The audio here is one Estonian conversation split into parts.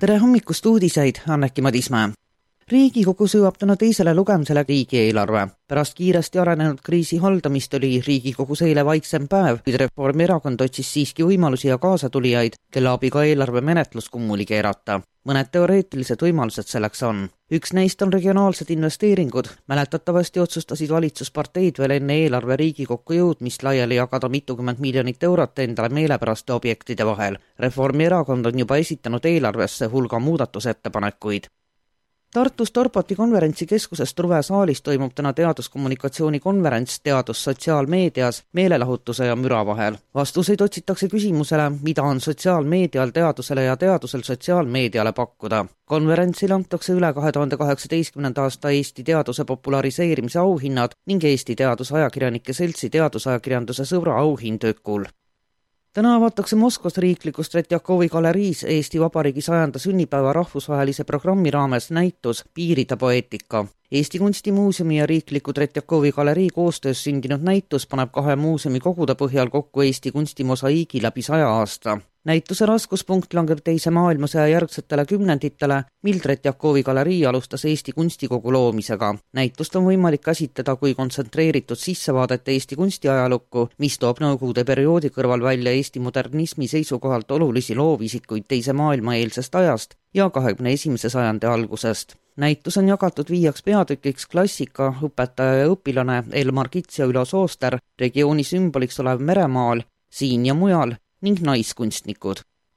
Tere hommikust uudiseid, Anneki Madismäe. Riigikogus jõuab täna teisele lugemisele riigieelarve. Pärast kiiresti arenenud kriisi haldamist oli Riigikogus eile vaiksem päev, kuid Reformierakond otsis siiski võimalusi ja kaasatulijaid, kelle abiga eelarve menetlus kummuli keerata. Mõned teoreetilised võimalused selleks on. Üks neist on regionaalsed investeeringud. Mäletatavasti otsustasid valitsusparteid veel enne eelarve Riigikokku jõudmist laiali jagada mitukümmend miljonit eurot endale meelepäraste objektide vahel. Reformierakond on juba esitanud eelarvesse hulga muudatusettepanekuid. Tartus Torboti konverentsikeskuses Truve saalis toimub täna teaduskommunikatsiooni konverents teadus sotsiaalmeedias meelelahutuse ja müra vahel. Vastuseid otsitakse küsimusele, mida on sotsiaalmeedial teadusele ja teadusel sotsiaalmeediale pakkuda. Konverentsil antakse üle 2018. aasta Eesti teaduse populariseerimise auhinnad ning Eesti teadusajakirjanike seltsi teadusajakirjanduse sõbra auhind Ökul. Täna avatakse Moskvas riiklikus Tretjakovi galeriis Eesti Vabariigi 100. sünnipäeva rahvusvahelise programmi raames näitus Piiride poeetika. Eesti Kunstimuuseumi ja riikliku Tretjakovi galerii koostöös sündinud näitus paneb kahe muuseumi kogude põhjal kokku Eesti kunstimosaiigi läbi 100 aasta. Näituse raskuspunkt langeb teise maailmasõja järgsetele kümnenditele, mil Tretjakovi galerii alustas Eesti kunstikogu loomisega. Näitust on võimalik käsitleda kui kontsentreeritud sissevaadet Eesti kunstiajalukku, mis toob nõukogude perioodi kõrval välja Eesti modernismi seisukohalt olulisi loovisikuid teise maailmaeelsest ajast ja 21. sajandi algusest. Näitus on jagatud 5 peatükiks: klassika, õpetaja ja õpilane, Elmar Kits ja Ülo Sooster, regiooni sümboliks olev meremaal, siin ja mujal ning naiskunstnikud.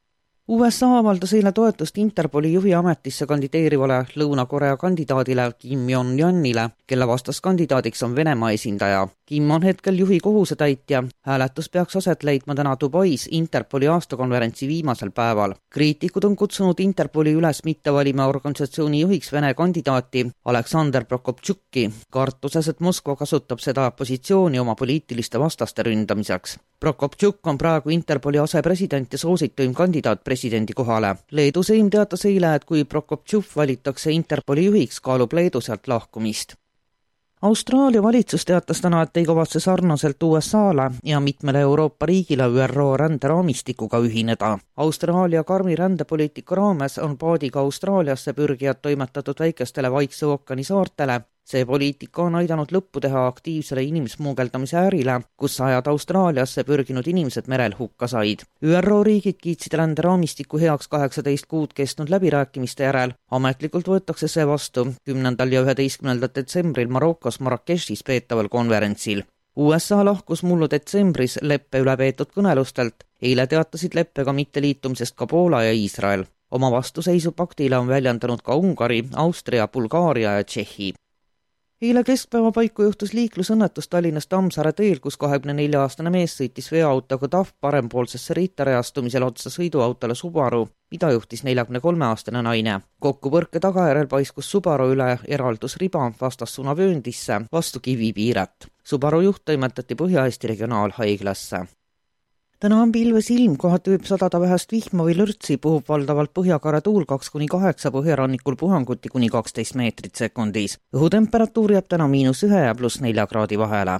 USA avaldas eile toetust Interpoli juhi ametisse kandideerivale Lõuna-Korea kandidaadile Kim Jong-unile, kelle vastaskandidaadiks on Venemaa esindaja. Kim on hetkel juhi kohusetäitja. Hääletus peaks aset leidma täna Dubais Interpoli aastakonverentsi viimasel päeval. Kriitikud on kutsunud Interpoli üles mitte valima organisatsiooni juhiks Vene kandidaati Aleksandr Prokoptšukki, kartuses, et Moskva kasutab seda positsiooni oma poliitiliste vastaste ründamiseks. Prokoptšuk on praegu Interpoli asepresident ja soosituim kandidaat presidendi kohale. Leedu Seim teatas eile, et kui Prokoptšuk valitakse Interpoli juhiks, kaalub Leedu sealt lahkumist. Austraalia valitsus teatas täna, et ei kavatse sarnaselt USA'le ja mitmele Euroopa riigile ÜRO ränderaamistikuga ühineda. Austraalia karmi rändepoliitika raames on paadiga Austraaliasse pürgijad toimetatud väikestele Vaikse ookeani saartele. See poliitika on aidanud lõppu teha aktiivsele inimsmuugeldamise ärile, kus 100 Austraaliasse pürginud inimesed merel hukka said. ÜRO riigid kiitsid ränderaamistiku heaks 18 kuud kestnud läbirääkimiste järel. Ametlikult võetakse see vastu 10. ja 11. detsembril Marokos Marrakechis peetaval konverentsil. USA lahkus mullu detsembris leppe üle peetud kõnelustelt. Eile teatasid leppega mitteliitumisest ka Poola ja Iisrael. Oma vastuseisu paktile on väljendanud ka Ungari, Austria, Bulgaaria ja Tšehhi. Eile keskpäeva paiku juhtus liiklusõnnetus Tallinnast Tammsaare teel, kus 24-aastane mees sõitis veoautoga TAF parempoolsesse rittareastumisel otsa sõiduautole Subaru, mida juhtis 43-aastane naine. Kokkupõrke tagajärjel paiskus Subaru üle eraldusriba vastassuunavööndisse vastu kivipiiret. Subaru juht toimetati Põhja-Eesti regionaalhaiglasse. Täna on pilves ilm, kohati võib sadada vähest vihma või lörtsi, puhub valdavalt põhjakare tuul 2–8, põhjarannikul puhanguti kuni 12 meetrit sekundis. Õhutemperatuur jääb täna -1 ja +4 kraadi vahele.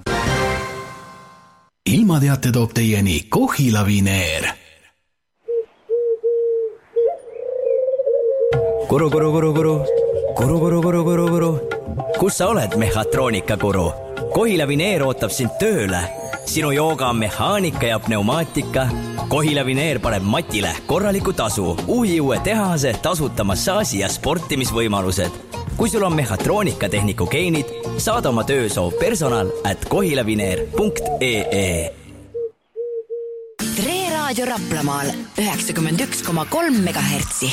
Ilmateate toob teieni Kohila Vineer. Kuru, kuru, kuru, kuru. Kuru, kuru, kuru, kuru, kuru. Kus sa oled, mehhatroonika kuru? Kohila Vineer ootab sind tööle. Sinu jooga on mehaanika ja pneumaatika. Kohila Vineer paneb Matile korraliku tasu, uue tehase, tasuta massaaži ja sportimisvõimalused. Kui sul on mehhatroonikatehniku geenid, saada oma töösoov personal @kohilavineer.ee. Tre Raadio Raplamaal 91,3 MHz.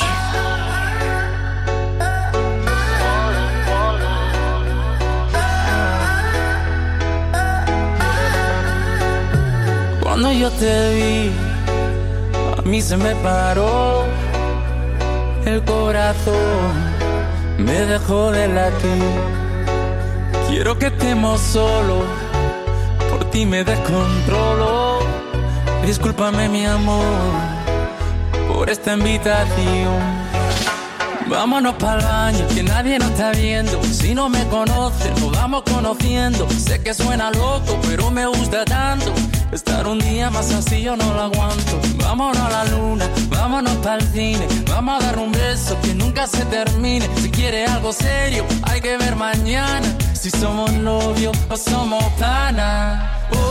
Cuando yo te vi, a mí se me paró el corazón, me dejó de latir. Quiero que estemos solos, por ti me descontrolo. Discúlpame mi amor por esta invitación. Vámonos pa'l baño, que nadie nos está viendo. Si no me conoces, nos vamos conociendo. Sé que suena loco, pero me gusta tanto Estar un día más así yo no lo aguanto. Vámonos a la luna, vámonos para el cine. Vamos a dar un beso que nunca se termine. Si quiere algo serio, hay que ver mañana. Si somos novios o somos pana.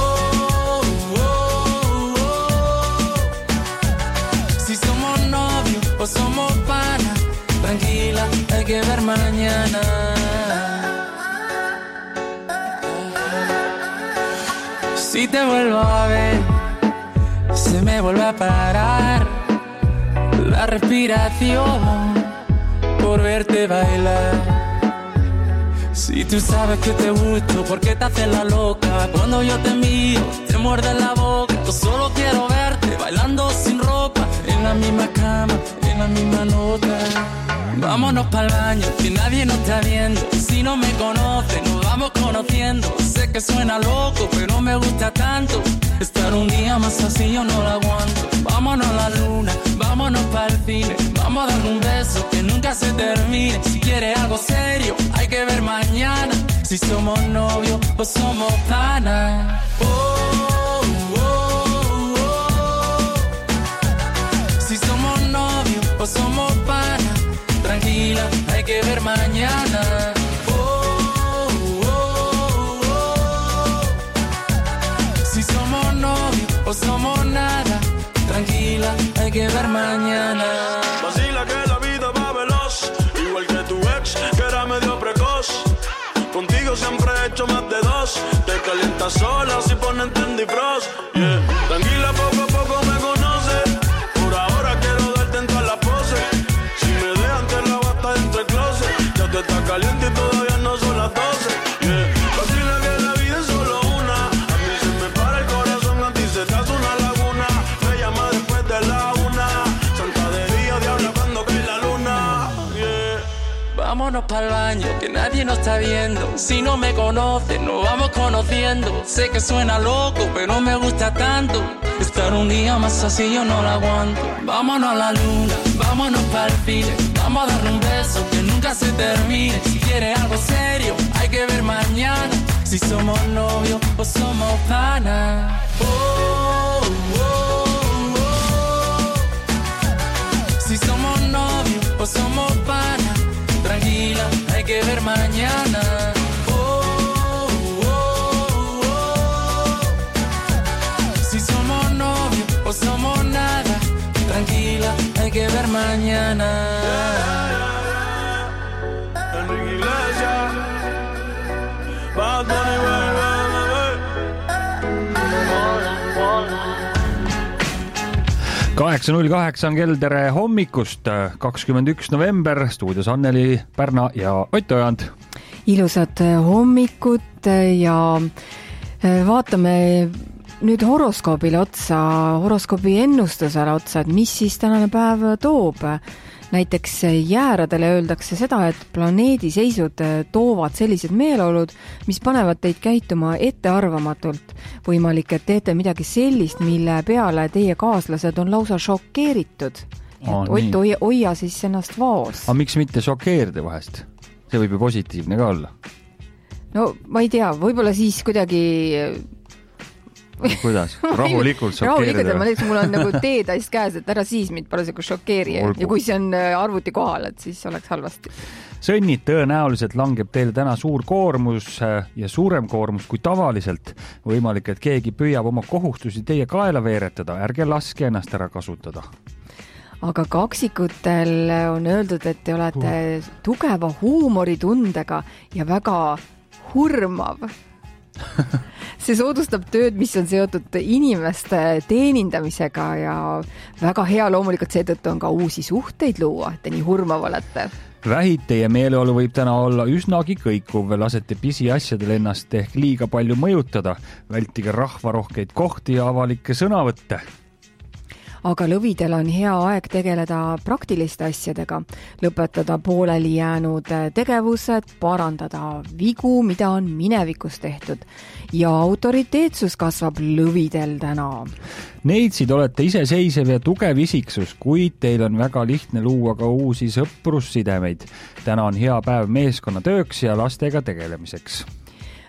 Si somos novios o somos pana. Tranquila, hay que ver mañana. Si te vuelvo a ver, se me vuelve a parar la respiración por verte bailar. Si tú sabes que te gusto, ¿por qué te haces la loca? Cuando yo te miro, te muerde la boca. Yo solo quiero verte bailando sin ropa, en la misma cama, en la misma nota. Vámonos pa'l baño, que nadie nos está viendo. Si no me conoce, nos vamos conociendo. Sé que suena loco, pero me gusta tanto. Estar un día más así yo no lo aguanto. Vámonos a la luna, vámonos pa'l cine. Vamos a dar un beso que nunca se termine. Si quieres algo serio, hay que ver mañana. Si somos novios o somos pana. Si somos novios o somos pana. Tranquila, hay que ver mañana. Si somos novios o somos nada. Tranquila, hay que ver mañana. Vacila que la vida va veloz, igual que tu ex, que era medio precoz. Contigo siempre he hecho más de dos. Te calientas sola si ponen Tendy Frost. Yeah. Tranquila, poco a poco me conoces. Por ahora quiero darte en todas las poses. Si me dejan te la bata dentro del closet. Ya te está caliente y todavía no son las 12. Yeah. Vacila que la vida es solo una. A mí se me para el corazón, a ti se te hace una laguna. Me llama después de la 1. Santa de día, diabla cuando cae la luna. Yeah. Vámonos pa'l baño, que nadie nos está viendo. Si no me conoce, nos vamos conociendo. Sé que suena loco, pero me gusta tanto. Estar un día más así yo no lo aguanto. Vámonos a la luna, vámonos pa'l cine. Vamos a darle un beso que nunca se termine. Si quieres algo serio, hay que ver mañana. Si somos novios o somos pana. Si somos novios o somos pana. Tranquila, hay que ver mañana. Si somos novios o somos nada. Tranquila, hay que ver mañana. Enrique Iglesias, Bad Bunny, baby. 8:08 on kell, tere hommikust, 21. november, stuudios Anneli Pärna ja Ott Ojand. Ilusat hommikut ja vaatame nüüd horoskoobile otsa, horoskoobi ennustusele otsa, et mis siis tänane päev toob. Näiteks jääradele öeldakse seda, et planeediseisud toovad sellised meeleolud, mis panevad teid käituma ettearvamatult. Võimalik, et teete midagi sellist, mille peale teie kaaslased on lausa šokeeritud. Ott, hoia siis ennast vaos. Aga miks mitte šokeerida vahest? See võib ju positiivne ka olla. No ma ei tea, võib-olla siis kuidagi... Kuidas? Rahulikult šokeerida? Rahulikult, mul on nagu teedaist käes, et ära siis mind parasjagu šokeeri. Ja kui see on arvuti kohal, et siis oleks halvasti. Sõnnid tõenäoliselt langeb teile täna suur koormus ja suurem koormus kui tavaliselt. Võimalik, et keegi püüab oma kohustusi teie kaela veeretada. Ärge laske ennast ära kasutada. Aga kaksikutel on öeldud, et te olete tugeva huumoritundega ja väga hurmav. See soodustab tööd, mis on seotud inimeste teenindamisega ja väga hea loomulikult seetõttu on ka uusi suhteid luua, et te nii hurmav olete. Vähid, teie meeleolu võib täna olla üsnagi kõikuv, lasete pisiasjadel ennast ehk liiga palju mõjutada, vältige rahvarohkeid kohti ja avalikke sõnavõtte. Aga lõvidel on hea aeg tegeleda praktiliste asjadega, lõpetada pooleli jäänud tegevused, parandada vigu, mida on minevikus tehtud ja autoriteetsus kasvab lõvidel täna. Neitsid olete iseseisev ja tugev isiksus, kuid teil on väga lihtne luua ka uusi sõprussidemeid. Täna on hea päev meeskonnatööks ja lastega tegelemiseks.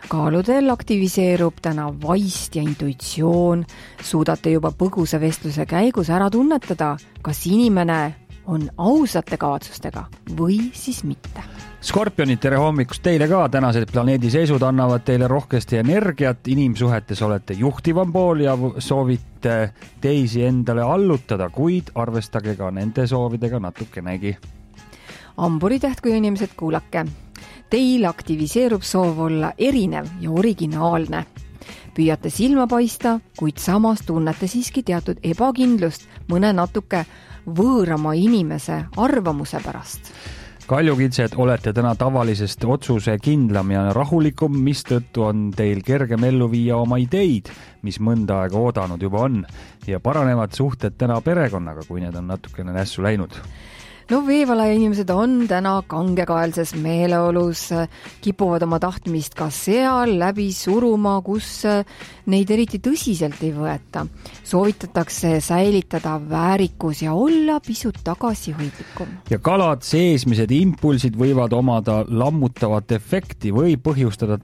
Kaaludel aktiviseerub täna vaist ja intuitsioon. Suudate juba põgusa vestluse käigus ära tunnetada, kas inimene on ausate kavatsustega või siis mitte. Skorpionid, tere hommikust teile ka. Tänased planeedi seisud annavad teile rohkesti energiat. Inimsuhetes olete juhtivam pool ja soovite teisi endale allutada, kuid arvestage ka nende soovidega natukenegi. Amburitähtkuju inimesed, kuulake. Teil aktiviseerub soov olla erinev ja originaalne. Püüate silma paista, kuid samas tunnete siiski teatud ebakindlust mõne natuke võõrama inimese arvamuse pärast. Kaljukitsed, olete täna tavalisest otsuse kindlam ja rahulikum, mistõttu on teil kergem ellu viia oma ideid, mis mõnda aega oodanud juba on, ja paranevad suhted täna perekonnaga, kui need on natukene nässu läinud. No veevalaja inimesed on täna kangekaelses meeleolus, kipuvad oma tahtmist ka seal läbi suruma, kus neid eriti tõsiselt ei võeta. Soovitatakse säilitada väärikus ja olla pisut tagasihoidlikum. Ja kalad, seesmised impulsid võivad omada lammutavat efekti või põhjustada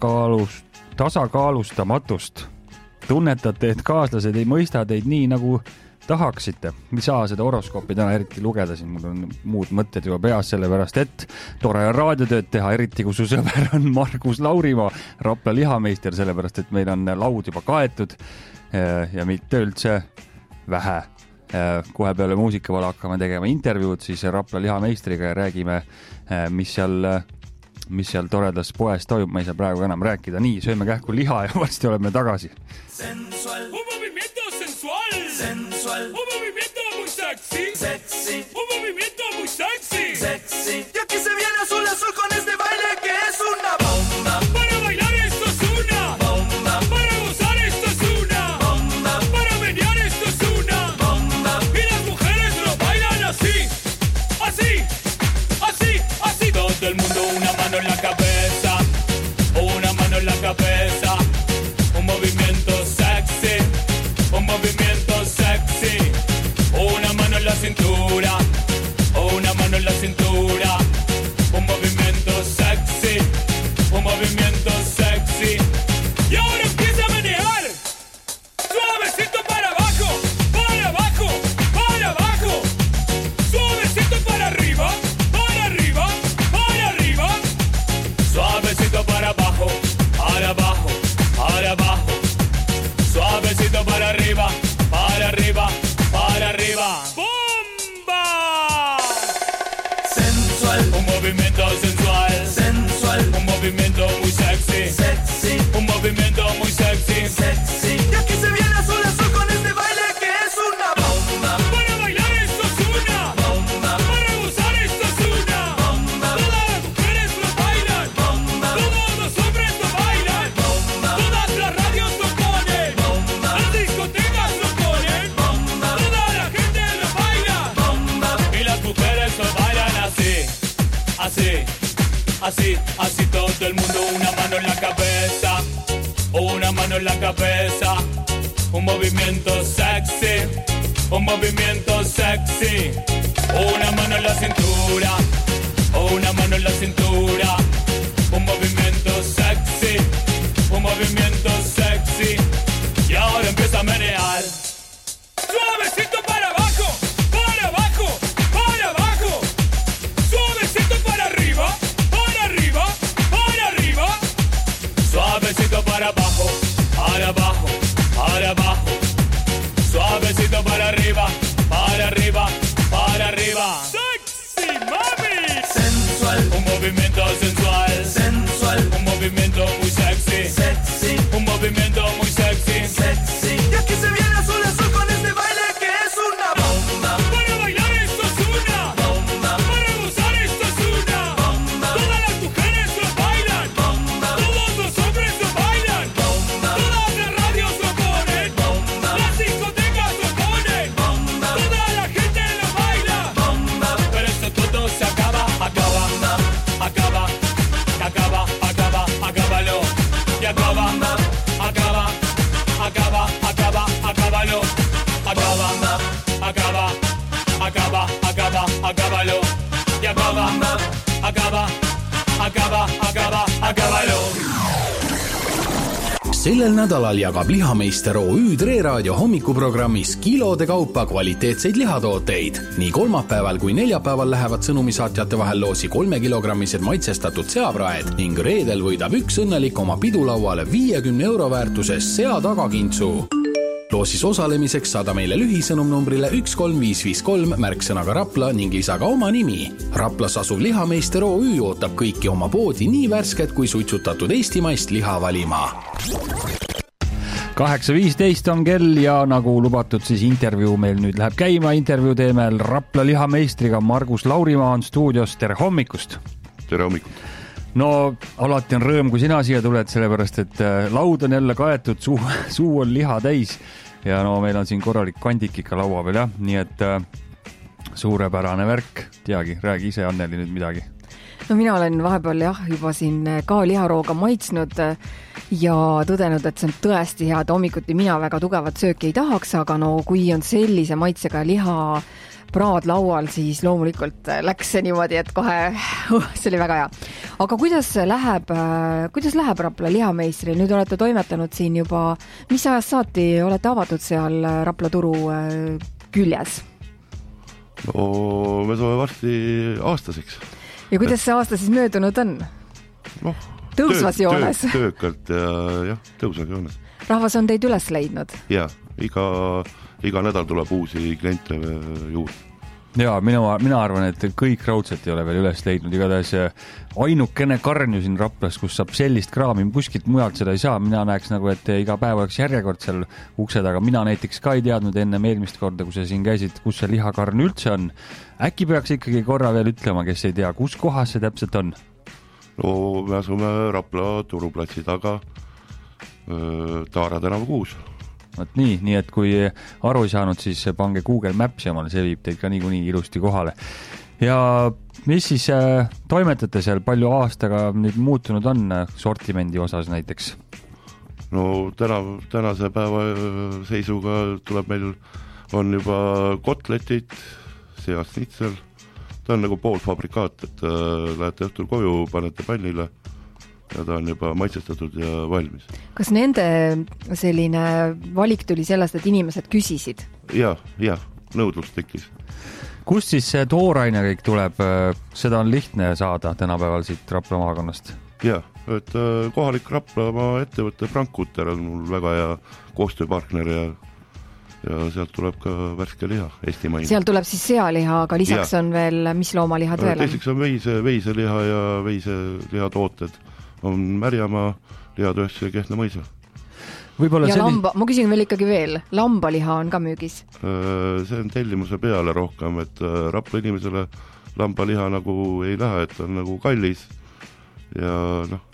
tasakaalustamatust. Tunnetate, et kaaslased ei mõista teid nii, nagu tahaksite. Ei saa seda horoskoopi täna eriti lugeda, siin mul on muud mõtted juba peas, sellepärast et tore on raadiotööd teha, eriti kui su sõber on Margus Laurimaa, Rapla lihameister, sellepärast et meil on laud juba kaetud ja mitte üldse vähe. Kohe peale muusikavala hakkame tegema intervjuud siis Rapla lihameistriga ja räägime, mis seal toredas poes toimub. Ma ei saa praegu enam rääkida. Nii, sööme kähku liha ja varsti oleme tagasi. Sensual, un movimiento sensual. Sensual, un movimiento muy sexy. Sexy, un movimiento muy sexy. Sexy, y aquí se viene azul azul con este baile que es una bomba. Para bailar esto es una bomba. Para gozar esto es una bomba. Para menear esto es una bomba. Y las mujeres lo bailan así. Así, así, así. Todo el mundo una mano en la cabeza. Una mano en la cabeza. Un movimiento sexy. Un movimiento sexy. Una mano en la cintura. Una mano en la cintura. Un movimiento sexy. Un movimiento sexy. Y ahora empieza a menear. Suavecito para abajo. Para abajo. Para abajo. Suavecito para arriba. Para arriba. Para arriba. Suavecito para abajo. Para abajo. Para abajo. Suavecito para arriba, para arriba, para arriba. ¡Bomba! Sensual, un movimiento sensual. Sensual, un movimiento muy sexy. Sexy, un movimiento muy sexy. Sexy, y aquí se viene azul azul con este baile que es una bomba. Para bailar esto es una bomba. Para gozar esto es una bomba. Todas las mujeres lo bailan. Bomba. Todos los hombres lo bailan. Bomba. Todas las radios lo ponen. Bomba. Las discotecas lo ponen. Bomba. Toda la gente lo baila. Bomba. Y las mujeres lo bailan así. Así, así, así todo el mundo. Una mano en la cabeza. Una mano en la cabeza. Un movimiento sexy. Un movimiento sexy. Una mano en la cintura. Una mano en la cintura. Un movimiento sexy. Un movimiento sexy. Y ahora empieza a menear. Suavecito para abajo. Para abajo. Para abajo. Suavecito para arriba. Para arriba. Para arriba. Suavecito para abajo. Para abajo. Para abajo. Suavecito para arriba. Para arriba. Para arriba. Sexy mami. Sensual. Un movimiento sensual. Sensual. Un movimiento muy sexy. Sexy. Un movimiento muy sexy. Sexy. Y aquí se viene azul azul con este baile que es una bomba. Para bailar esto es una bomba. Para gozar esto es una bomba. Todas las mujeres lo bailan. Bomba. Todos los hombres lo bailan. Bomba. Todas las radios lo ponen. Bomba. Las discotecas lo ponen. Bomba. Toda la gente lo baila. Bomba. Pero esto todo se acaba. Acaba. Acaba. Acaba. Acaba. Acábalo. Y acaba. Acaba. Acaba. Acaba. Acábalo. Acaba. Acaba. Acaba. Acaba. Acábalo. Y acaba. Acaba. Acaba. Acaba. Acábalo. Sellel nädalal jagab Lihameister OÜ Tre Raadio hommikuprogrammis kilode kaupa kvaliteetseid lihatooteid. Nii kolmapäeval kui neljapäeval lähevad sõnumisaatjate vahel loosi 3-kilogrammised maitsestatud seapraed ning reedel võidab üks õnnelik oma pidulauale 50 euro väärtuses sea tagakintsu. Loosis osalemiseks saada meile lühisõnum numbrile 13553 märksõnaga Rapla ning lisaga oma nimi. Raplas asuv Lihameister OÜ ootab kõiki oma poodi nii värsket kui suitsutatud eestimaist liha valima. 8.15 on kell ja nagu lubatud, siis intervjuu meil nüüd läheb käima. Intervjuu teeme Rapla lihameistriga Margus Laurimaa on stuudios. Tere hommikust! Tere hommikust! No alati on rõõm, kui sina siia tuled, sellepärast et laud on jälle kaetud, suu on liha täis ja no meil on siin korralik kandik ikka laua peal, jah, nii et suurepärane värk. Teagi, räägi ise, Anneli, nüüd midagi. No mina olen vahepeal juba siin ka liharooga maitsnud ja tõdenud, et see on tõesti hea, et hommikuti mina väga tugevat sööki ei tahaks, aga no kui on sellise maitsega liha praad laual, siis loomulikult läks see niimoodi, et kohe see oli väga hea. Aga kuidas läheb Rapla lihameistri? Nüüd olete toimetanud siin juba, mis ajast saati olete avatud seal Rapla turu küljes? No me saame varsti aastaseks. Ja kuidas see aasta siis möödunud on? No, tõusvas joones? Töökalt ja tõusvas joones. Rahvas on teid üles leidnud? Ja, iga nädal tuleb uusi kliente juurde. Ja, mina arvan, et kõik raudselt ei ole veel üles leidnud. Igatahes ainukene karn ju siin Raplas, kus saab sellist kraami, kuskilt mujalt seda ei saa. Mina näeks nagu, et iga päev oleks järjekord seal ukse taga. Mina näiteks ka ei teadnud enne eelmist korda, kui sa siin käisid, kus see lihakarn üldse on. Äkki peaks ikkagi korra veel ütlema, kes ei tea, kus kohas see täpselt on? No me asume Rapla turuplatsi taga Taara tänava 6. Võt nii, et kui aru ei saanud, siis pange Google Maps ja see viib teid ka niikuinii ilusti kohale. Ja mis siis toimetate seal, palju aastaga nüüd muutunud on sortimendi osas näiteks? No tänase päeva seisuga tuleb meil on juba kotletid, seasnitsel. Ta on nagu poolfabrikaat, et lähete õhtul koju, panete pannile ja ta on juba maitsestatud ja valmis. Kas nende selline valik tuli sellest, et inimesed küsisid? Ja, nõudlus tekkis. Kust siis see tooraine kõik tuleb? Seda on lihtne saada tänapäeval siit Rapla maakonnast? Ja, et kohalik Raplamaa ettevõtte Frankkuter on mul väga hea koostööpartner ja sealt tuleb ka värske liha, eestimaine. Sealt tuleb siis sealiha, aga lisaks on veel, mis loomalihad veel on? Teiseks on veiseliha ja veiseliha tooted. On Märjamaa, lihatööstus ja Kehtna mõisa. Ja ma küsin veel ikkagi veel, lambaliha on ka müügis? See on tellimuse peale rohkem, et Rapla inimesele lambaliha nagu ei lähe, et on nagu kallis ja noh.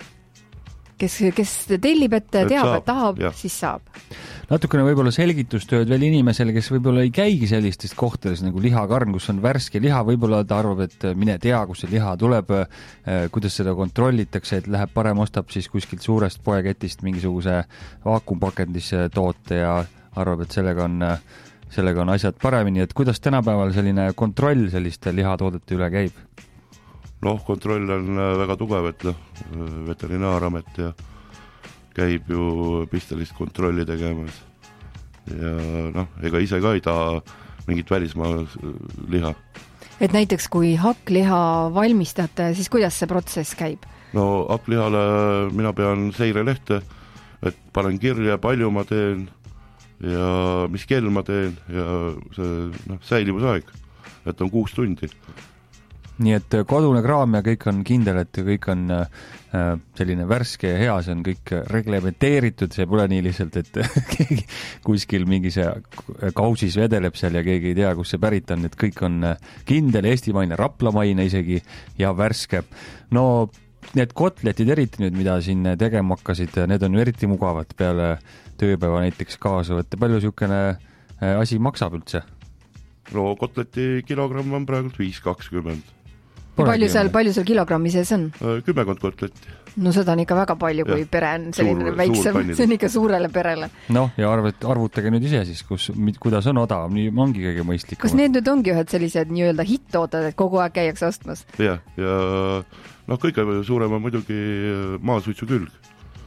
Kes tellib, et teab, et tahab, siis saab. Natukene võib-olla selgitustööd veel inimesele, kes võib-olla ei käigi sellistest kohtades nagu lihakarn, kus on värske liha, võib-olla ta arvab, et mine tea, kus see liha tuleb, kuidas seda kontrollitakse, et läheb parem ostab siis kuskilt suurest poeketist mingisuguse vaakumpakendis toote ja arvab, et sellega on asjad paremini, et kuidas tänapäeval selline kontroll selliste lihatoodete üle käib? Noh, kontroll on väga tugev, et veterinaaramet ja käib ju pistelist kontrolli tegemas. Ja noh, ega ise ka ei taha mingit välismaa liha. Et näiteks kui hakkliha valmistate, siis kuidas see protsess käib? No hakklihale mina pean seirelehte, et panen kirja, palju ma teen ja mis kell ma teen ja see säilivusaeg, et on 6 tundi. Nii et kodune kraam ja kõik on kindel, et kõik on selline värske ja hea, see on kõik reglementeeritud, see pole nii lihtsalt, et keegi kuskil mingi see kausis vedeleb seal ja keegi ei tea, kus see pärit on, et kõik on kindel, eestimaine, raplamaine isegi ja värske. No need kotletid eriti nüüd, mida siin tegema hakkasid, need on ju eriti mugavad peale tööpäeva näiteks kaasa võtta. Palju siukene asi maksab üldse? No kotleti kilogramm on praegult 5,20. Palju seal kilogrammi sees on? 10 kotletti. No seda on ikka väga palju, kui pere on selline väiksem, see on ikka suurele perele. Noh, ja arvutage nüüd ise siis, kuidas on odav, nii ongi kõige mõistlikum. Kas need nüüd ongi ühed sellised nii-öelda hittooted, et kogu aeg käiakse ostmas? Ja kõige suurem on muidugi maasuitsu külg.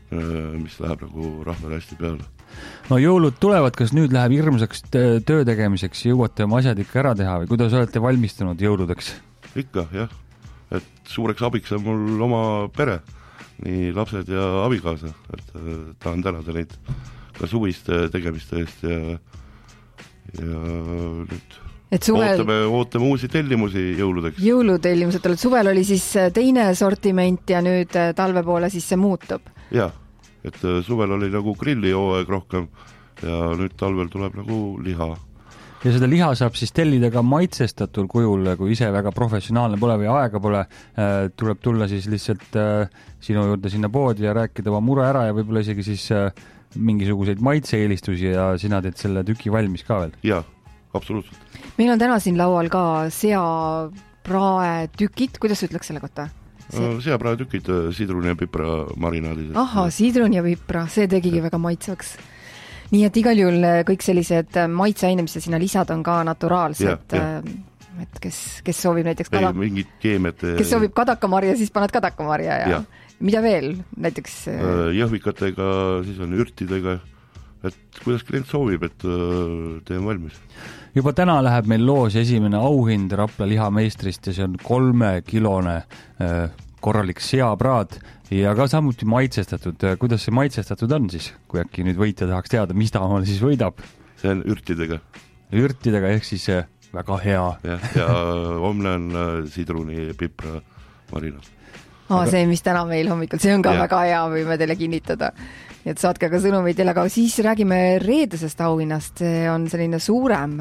mis läheb nagu rahvale hästi peale. No jõulud tulevad, kas nüüd läheb hirmsaks töö tegemiseks, jõuate oma asjad ikka ära teha või kuidas olete valmistunud jõuludeks? Ikka, jah. Et suureks abiks on mul oma pere, nii lapsed ja abikaasa, et tahan tänada neid ka suviste tegemiste eest ja nüüd ootame uusi tellimusi jõuludeks. Jõulutellimused, suvel oli siis teine sortiment ja nüüd talve poole siis see muutub? Jah, et suvel oli nagu grillihooaeg rohkem ja nüüd talvel tuleb nagu liha. Ja seda liha saab siis tellida ka maitsestatul kujul, kui ise väga professionaalne pole või aega pole, tuleb tulla siis lihtsalt sinu juurde sinna poodi ja rääkida oma mure ära ja võib-olla isegi siis mingisuguseid maitse-eelistusi ja sina teed selle tüki valmis ka veel? Jaa, absoluutselt. Meil on täna siin laual ka seapraetükid, kuidas ütleks selle kohta? Seapraetükid, sidruni ja pipra marinaadid. Aha, sidruni ja pipra, see tegigi väga maitsvaks. Nii et igal juhul kõik sellised maitseaine, mis sinna lisad, on ka naturaalsed. Et kes soovib näiteks kes soovib kadakamarja, siis paned kadakamarja ja mida veel näiteks? Jõhvikatega, siis on ürtidega, et kuidas klient soovib, et teen valmis. Juba täna läheb meil loos esimene auhind Rapla lihameistrist ja see on 3-kilone korralik seapraad ja ka samuti maitsestatud. Kuidas see maitsestatud on siis, kui äkki nüüd võitja tahaks teada, mis ta omal siis võidab? See on ürtidega. Ürtidega ehk siis väga hea. Ja homne on sidruni pipra marinaad. See, mis täna meil hommikul, see on ka väga hea, võime teile kinnitada. Et saatke ka sõnumeid teile, aga siis räägime reedesest auhinnast. See on selline suurem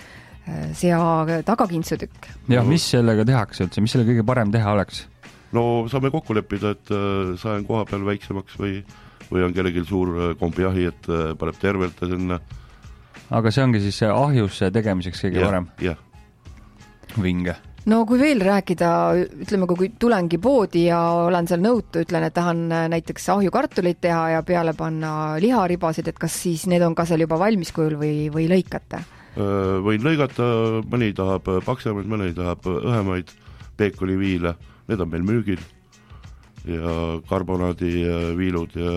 sea tagakintsutükk. Ja mis sellega tehakse üldse? Mis selle kõige parem teha oleks? No saame kokku leppida, et saen koha peal väiksemaks või on kellelgi suur kombiahi, et paneb tervelt sinna. Aga see ongi siis ahjus tegemiseks kõige parem? Jah. Vinge. No kui veel rääkida, ütleme, kui tulengi poodi ja olen seal nõutu, ütlen, et tahan näiteks ahjukartulit teha ja peale panna liharibasid, et kas siis need on ka seal juba valmis kujul või lõikate? Võin lõigata, mõni tahab paksemaid, mõni tahab õhemaid, peekoliviile, need on meil müügil ja karbonaadi viilud ja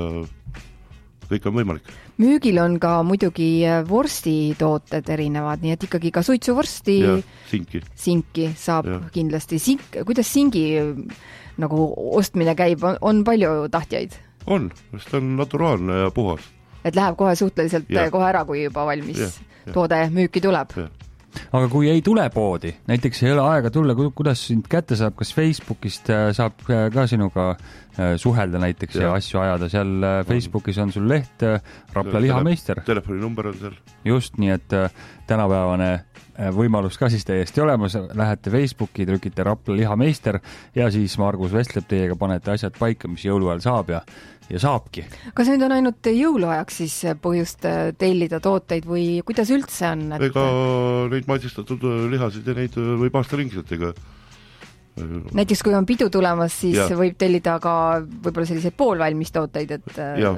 kõik on võimalik. Müügil on ka muidugi vorstitooted erinevad, nii et ikkagi ka suitsuvorsti ja sinki saab kindlasti. Kuidas singi nagu ostmine käib? On palju tahtjaid? On, sest on naturaalne ja puhas. Et läheb kohe suhteliselt kohe ära, kui juba valmis toode müüki tuleb? Aga kui ei tule poodi, näiteks ei ole aega tulla, kuidas sind kätte saab, kas Facebookist saab ka sinuga suhelda näiteks ja asju ajada, seal Facebookis on sul leht Rapla lihameister. Telefoninumber on seal. Just, nii et tänapäevane võimalus ka siis täiesti olemas, lähete Facebooki, trükite Rapla lihameister ja siis Margus vestleb teiega, panete asjad paika, mis jõuluajal saab ja saabki. Kas nüüd on ainult jõuluajaks siis põhjust tellida tooteid või kuidas üldse on? Ega neid maitsestatud lihasid ja neid võib aastaringselt, ega. Näiteks kui on pidu tulemas, siis võib tellida ka võib-olla selliseid poolvalmis tooteid, et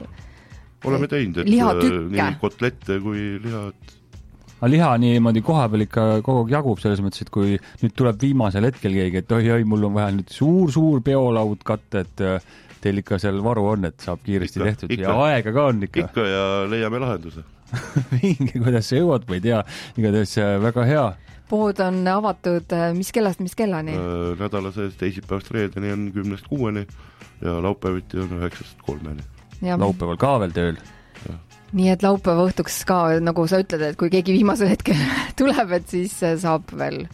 oleme teinud, et nii kotlette kui lihad. Aga liha niimoodi koha peal ikka kogu aeg jagub selles mõttes, et kui nüüd tuleb viimasel hetkel keegi, et oi, mul on vaja nüüd suur peolaud katta, et teil ikka seal varu on, et saab kiiresti tehtud ja aega ka on ikka. Ikka ja leiame lahenduse. Vinge, kuidas see jõuad, ma ei tea, igatahes väga hea. Pood on avatud mis kellast, mis kellani? Nädala sees teisipäevast reedeni on 10-6 ja laupäeviti on 9-3. Laupäeval ka veel tööl? Nii et laupäeva õhtuks ka, nagu sa ütled, et kui keegi viimasel hetkel tuleb, et siis saab veel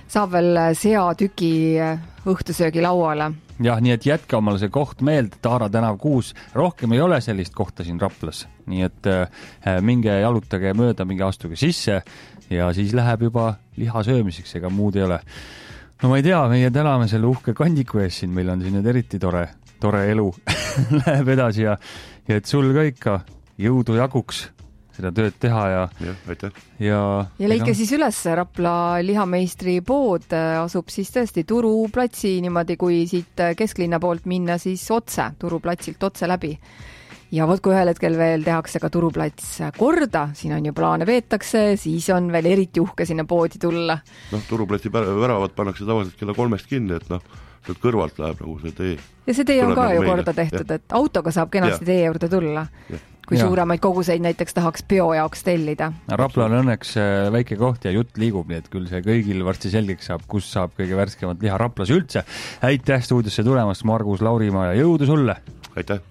seatüki õhtusöögi lauale. Jah, nii et jätka omale see koht meelde, Taara tänav 6, rohkem ei ole sellist kohta siin Raplas, nii et minge jalutage mööda, minge astuge sisse ja siis läheb juba liha söömiseks, ega muud ei ole. No ma ei tea, meie täname selle uhke kandiku ees siin, meil on siin nüüd eriti tore elu läheb edasi ja et sul ka ikka jõudu jaguks seda tööd teha ja lõike siis üles Rapla lihameistri pood asub siis tõesti Turuplatsi niimoodi, kui siit kesklinna poolt minna siis otse, Turuplatsilt otse läbi. Ja võt, kui ühel hetkel veel tehakse ka Turuplats korda, siin on ju plaane veetakse, siis on veel eriti uhke sinna poodi tulla. Turuplatsi väravad pannakse tavaliselt kella 3 kinni, et sealt kõrvalt läheb nagu see tee. Ja see tee on ka nagu ju korda tehtud, et autoga saab kenasti tee juurde tulla, kui suuremaid koguseid näiteks tahaks bio jaoks tellida. Rapla on õnneks väike koht ja jutt liigub, nii et küll see kõigil varsti selgeks saab, kus saab kõige värskemat liha Raplas üldse. Aitäh stuudiosse tulemast, Margus Laurimaa, ja jõudu sulle! Aitäh!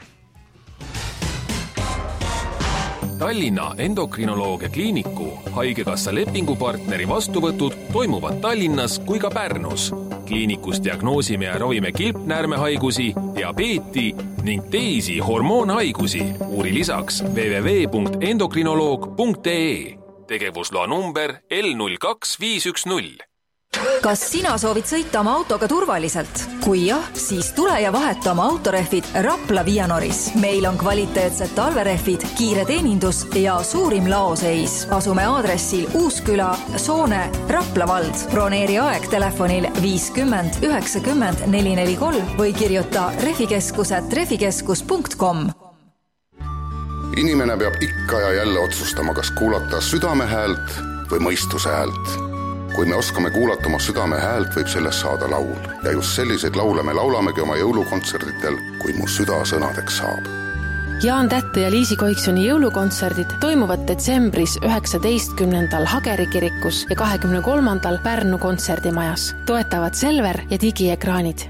Tallinna endokrinoloogia kliiniku haigekassa lepingupartneri vastuvõtud toimuvad Tallinnas kui ka Pärnus. Kliinikus diagnoosime ja ravime kilpnäärmehaigusi, diabeeti ning teisi hormoonhaigusi. Uuri lisaks www.endokrinoloog.ee. Tegevusloa number L02510. Kas sina soovid sõita oma autoga turvaliselt? Kui jah, siis tule ja vaheta oma autorehvid Rapla Vianoris. Meil on kvaliteetsed talverehvid, kiire teenindus ja suurim laoseis. Asume aadressil Uusküla, Soone, Rapla vald. Broneeri aeg telefonil 50 90 443 või kirjuta refikeskus@refikeskus.com. Inimene peab ikka ja jälle otsustama, kas kuulata südame häält või mõistuse häält. Kui me oskame kuulata oma südame häält, võib sellest saada laul. Ja just selliseid laule me laulamegi oma jõulukontserditel, kui mu süda sõnadeks saab. Jaan Tätte ja Liisi Koiksoni jõulukontserdid toimuvad detsembris 19. Hageri kirikus ja 23. Pärnu kontserdimajas. Toetavad Selver ja digiekraanid.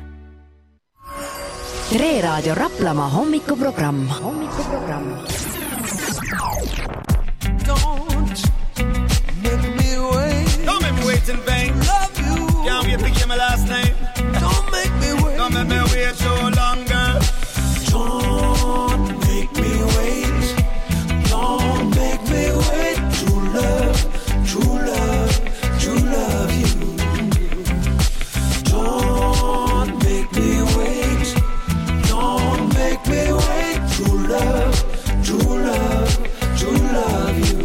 Tere Raadio Raplamaa hommikuprogramm. In vain. Love you. Can't wait to give my last name. Don't make me wait. Don't make me wait so long, girl. Don't make me wait. Don't make me wait. True love, true love, true love you. Don't make me wait. Don't make me wait. True love, true love, true love you.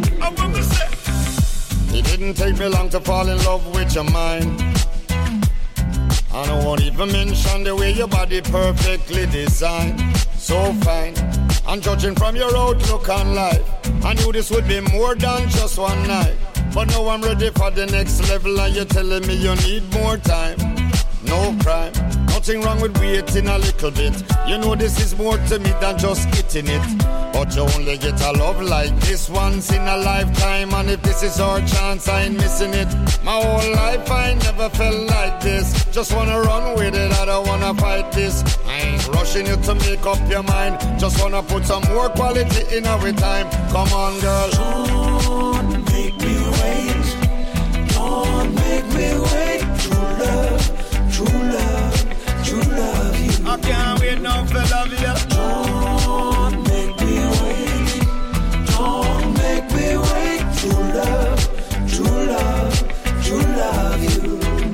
It didn't take me long to fall in love with your mind. I don't want even mention the way your body perfectly designed. So fine. And judging from your outlook on life, I knew this would be more than just one night. But now I'm ready for the next level and you're telling me you need more time. No crime. Nothing wrong with waiting a little bit. You know this is more to me than just getting it. But you only get a love like this once in a lifetime. And if this is our chance, I ain't missing it. My whole life I never felt like this. Just wanna run with it, I don't wanna fight this. I ain't rushing you to make up your mind. Just wanna put some more quality in our time. Come on, girl. Don't make me wait. Don't make me wait. True love, true love, true love you. I can't wait now for love you. Don't make me wait. Don't make me wait. True love, true love, true love you.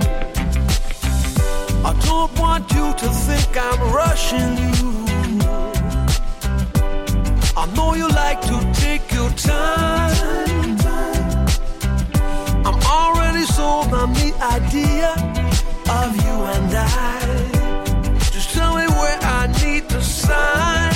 I don't want you to think I'm rushing you. I know you like to take your time. I'm already sold on the idea of you and I. Just tell me where I need to sign.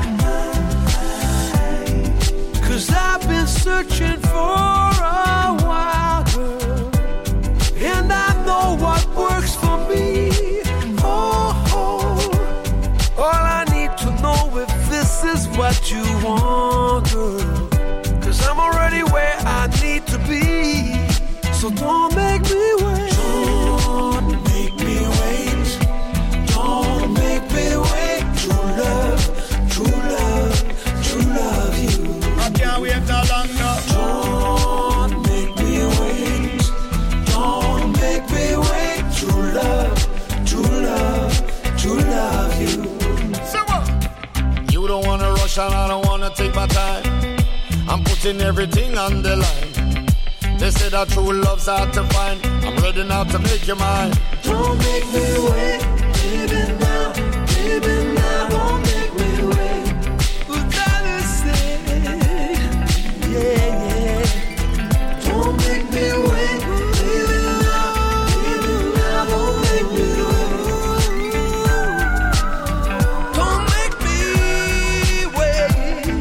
'Cause I've been searching for a while, girl, and I know what works for me. Oh, all I need to know if this is what you want, girl, 'cause I'm already where I need to be. So don't make me wait. Don't make me wait. Don't make me wait. True love, true love, true love you. I can't wait that long now. Don't make me wait. Don't make me wait. True love, true love, true love you. So what? You don't wanna rush and I don't wanna take my time. I'm putting everything on the line. They say that true love's hard to find. I'm ready now to make you mine. Don't make me wait, baby now, don't make me wait. Who's gotta say, yeah. Don't make me wait, baby now, don't make me wait. Don't make me wait.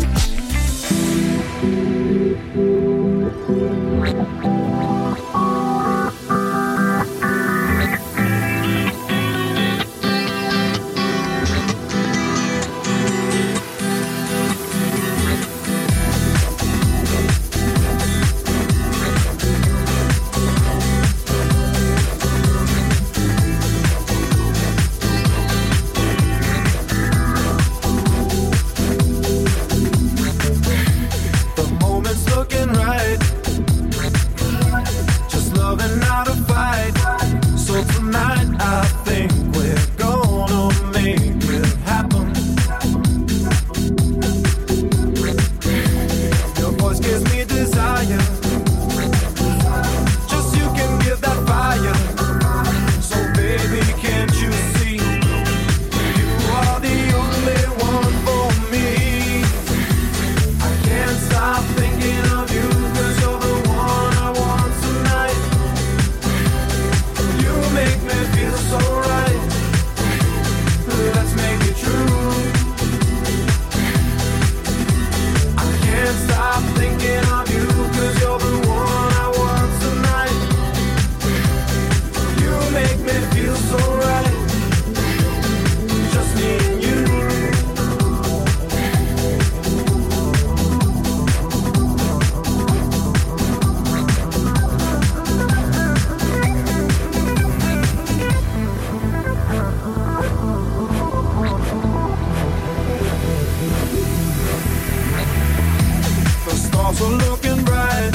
stars are looking bright.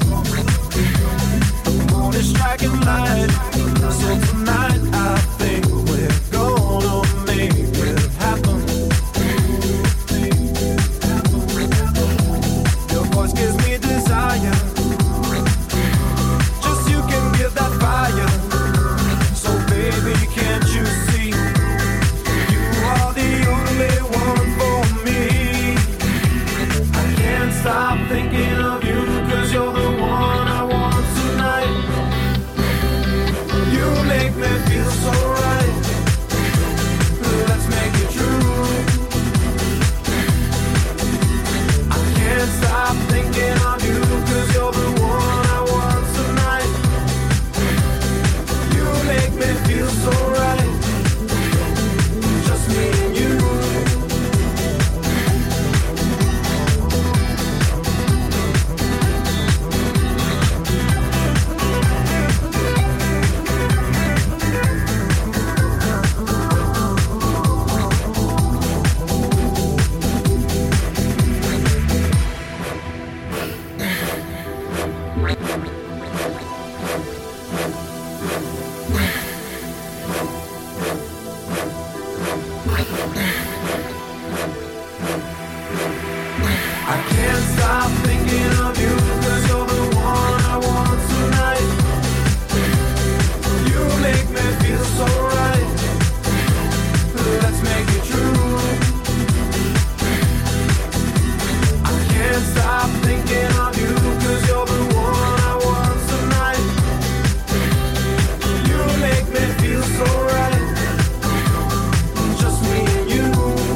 The moon is striking light. So tonight I think we're gonna make it happen. Your voice gives me desire. Just you can give that fire. So baby, can't you see? You are the only one for me. I can't stop thinking of you, 'cause you're the one I want tonight. You make me feel so right. Let's make it true. I can't stop thinking of you, 'cause you're the one I want tonight. You make me feel so right. Just me and you. I can't stop thinking of you, 'cause you're the one I want tonight. You make me feel so right. Let's make it true. I can't stop thinking of you, 'cause you're the one I want tonight. You make me feel so right. Just me and you.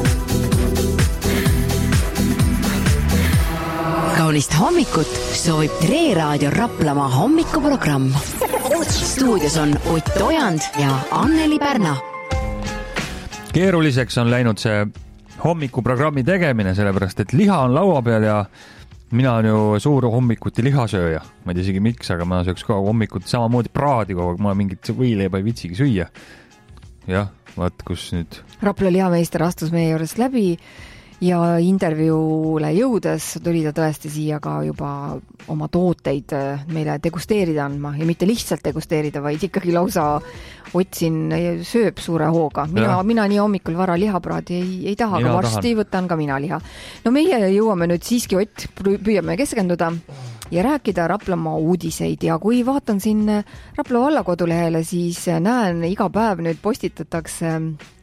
Kaunist hommikut soovib Tre Raadio Raplamaa hommikuprogramm. Stuudios on Ott Ojand ja Anneli Pärna. Keeruliseks on läinud see hommikuprogrammi tegemine, sellepärast et liha on laua peal ja mina on ju suur hommikuti lihasööja. Ma ei tea isegi miks, aga ma sööks ka hommikuti samamoodi praadi kogu aeg, ma mingit võileiba ei vitsigi süüa. Jah, vaat kus nüüd. Rapla lihameister astus meie juures läbi ja intervjuule jõudes tuli ta tõesti siia ka juba oma tooteid meile degusteerida andma ja mitte lihtsalt degusteerida, vaid ikkagi lausa Otsin sööb suure hooga. Mina nii hommikul vara lihapraadi ei taha, aga varsti võtan ka mina liha. No meie jõuame nüüd siiski, Ott, püüame keskenduda ja rääkida Raplamaa uudiseid ja kui vaatan siin Rapla valla kodulehele, siis näen iga päev nüüd postitatakse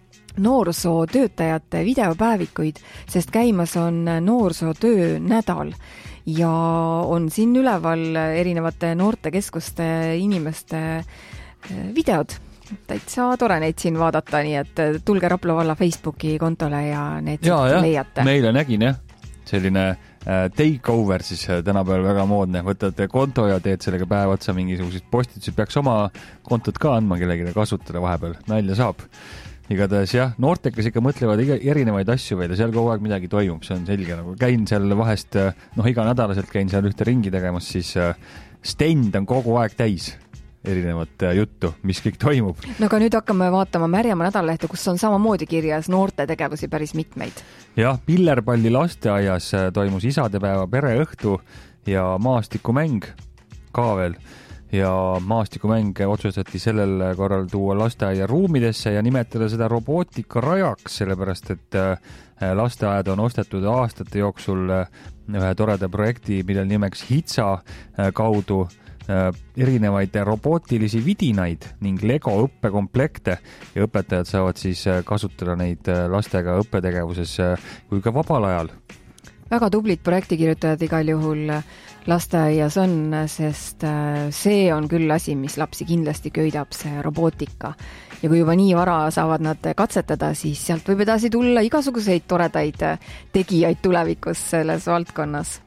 noorsootöötajate videopäevikuid, sest käimas on noorsootöö nädal ja on siin üleval erinevate noortekeskuste inimeste videod. Täitsa tore neid siin vaadata, nii et tulge Rapla valla Facebooki kontole ja need leiate. Meile nägin jah, selline takeover siis tänapäeval väga moodne, võtad konto ja teed sellega päev otsa mingisuguseid postitusi, peaks oma kontot ka andma kellegile kasutada vahepeal, nalja saab. Igatahes jah, noortekas ikka mõtlevad erinevaid asju veel ja seal kogu aeg midagi toimub, see on selge, nagu käin seal vahest, iga nädalaselt käin seal ühte ringi tegemas, siis stend on kogu aeg täis erinevat juttu, mis kõik toimub. No aga nüüd hakkame vaatama Märjamaa nädalalehte, kus on samamoodi kirjas noorte tegevusi päris mitmeid. Jah, Pillerpalli lasteaias toimus isadepäeva pereõhtu ja maastikumäng ka veel. Ja maastikumäng otsustati sellel korral tuua lasteaia ruumidesse ja nimetada seda robootikarajaks, sellepärast et lasteaed on ostetud aastate jooksul ühe toreda projekti, millel nimeks HITSA kaudu erinevaid robootilisi vidinaid ning Lego õppekomplekte ja õpetajad saavad siis kasutada neid lastega õppetegevuses kui ka vabal ajal. Väga tublid projektikirjutajad igal juhul lasteaias on, sest see on küll asi, mis lapsi kindlasti köidab, see robootika. Ja kui juba nii vara saavad nad katsetada, siis sealt võib edasi tulla igasuguseid toredaid tegijaid tulevikus selles valdkonnas.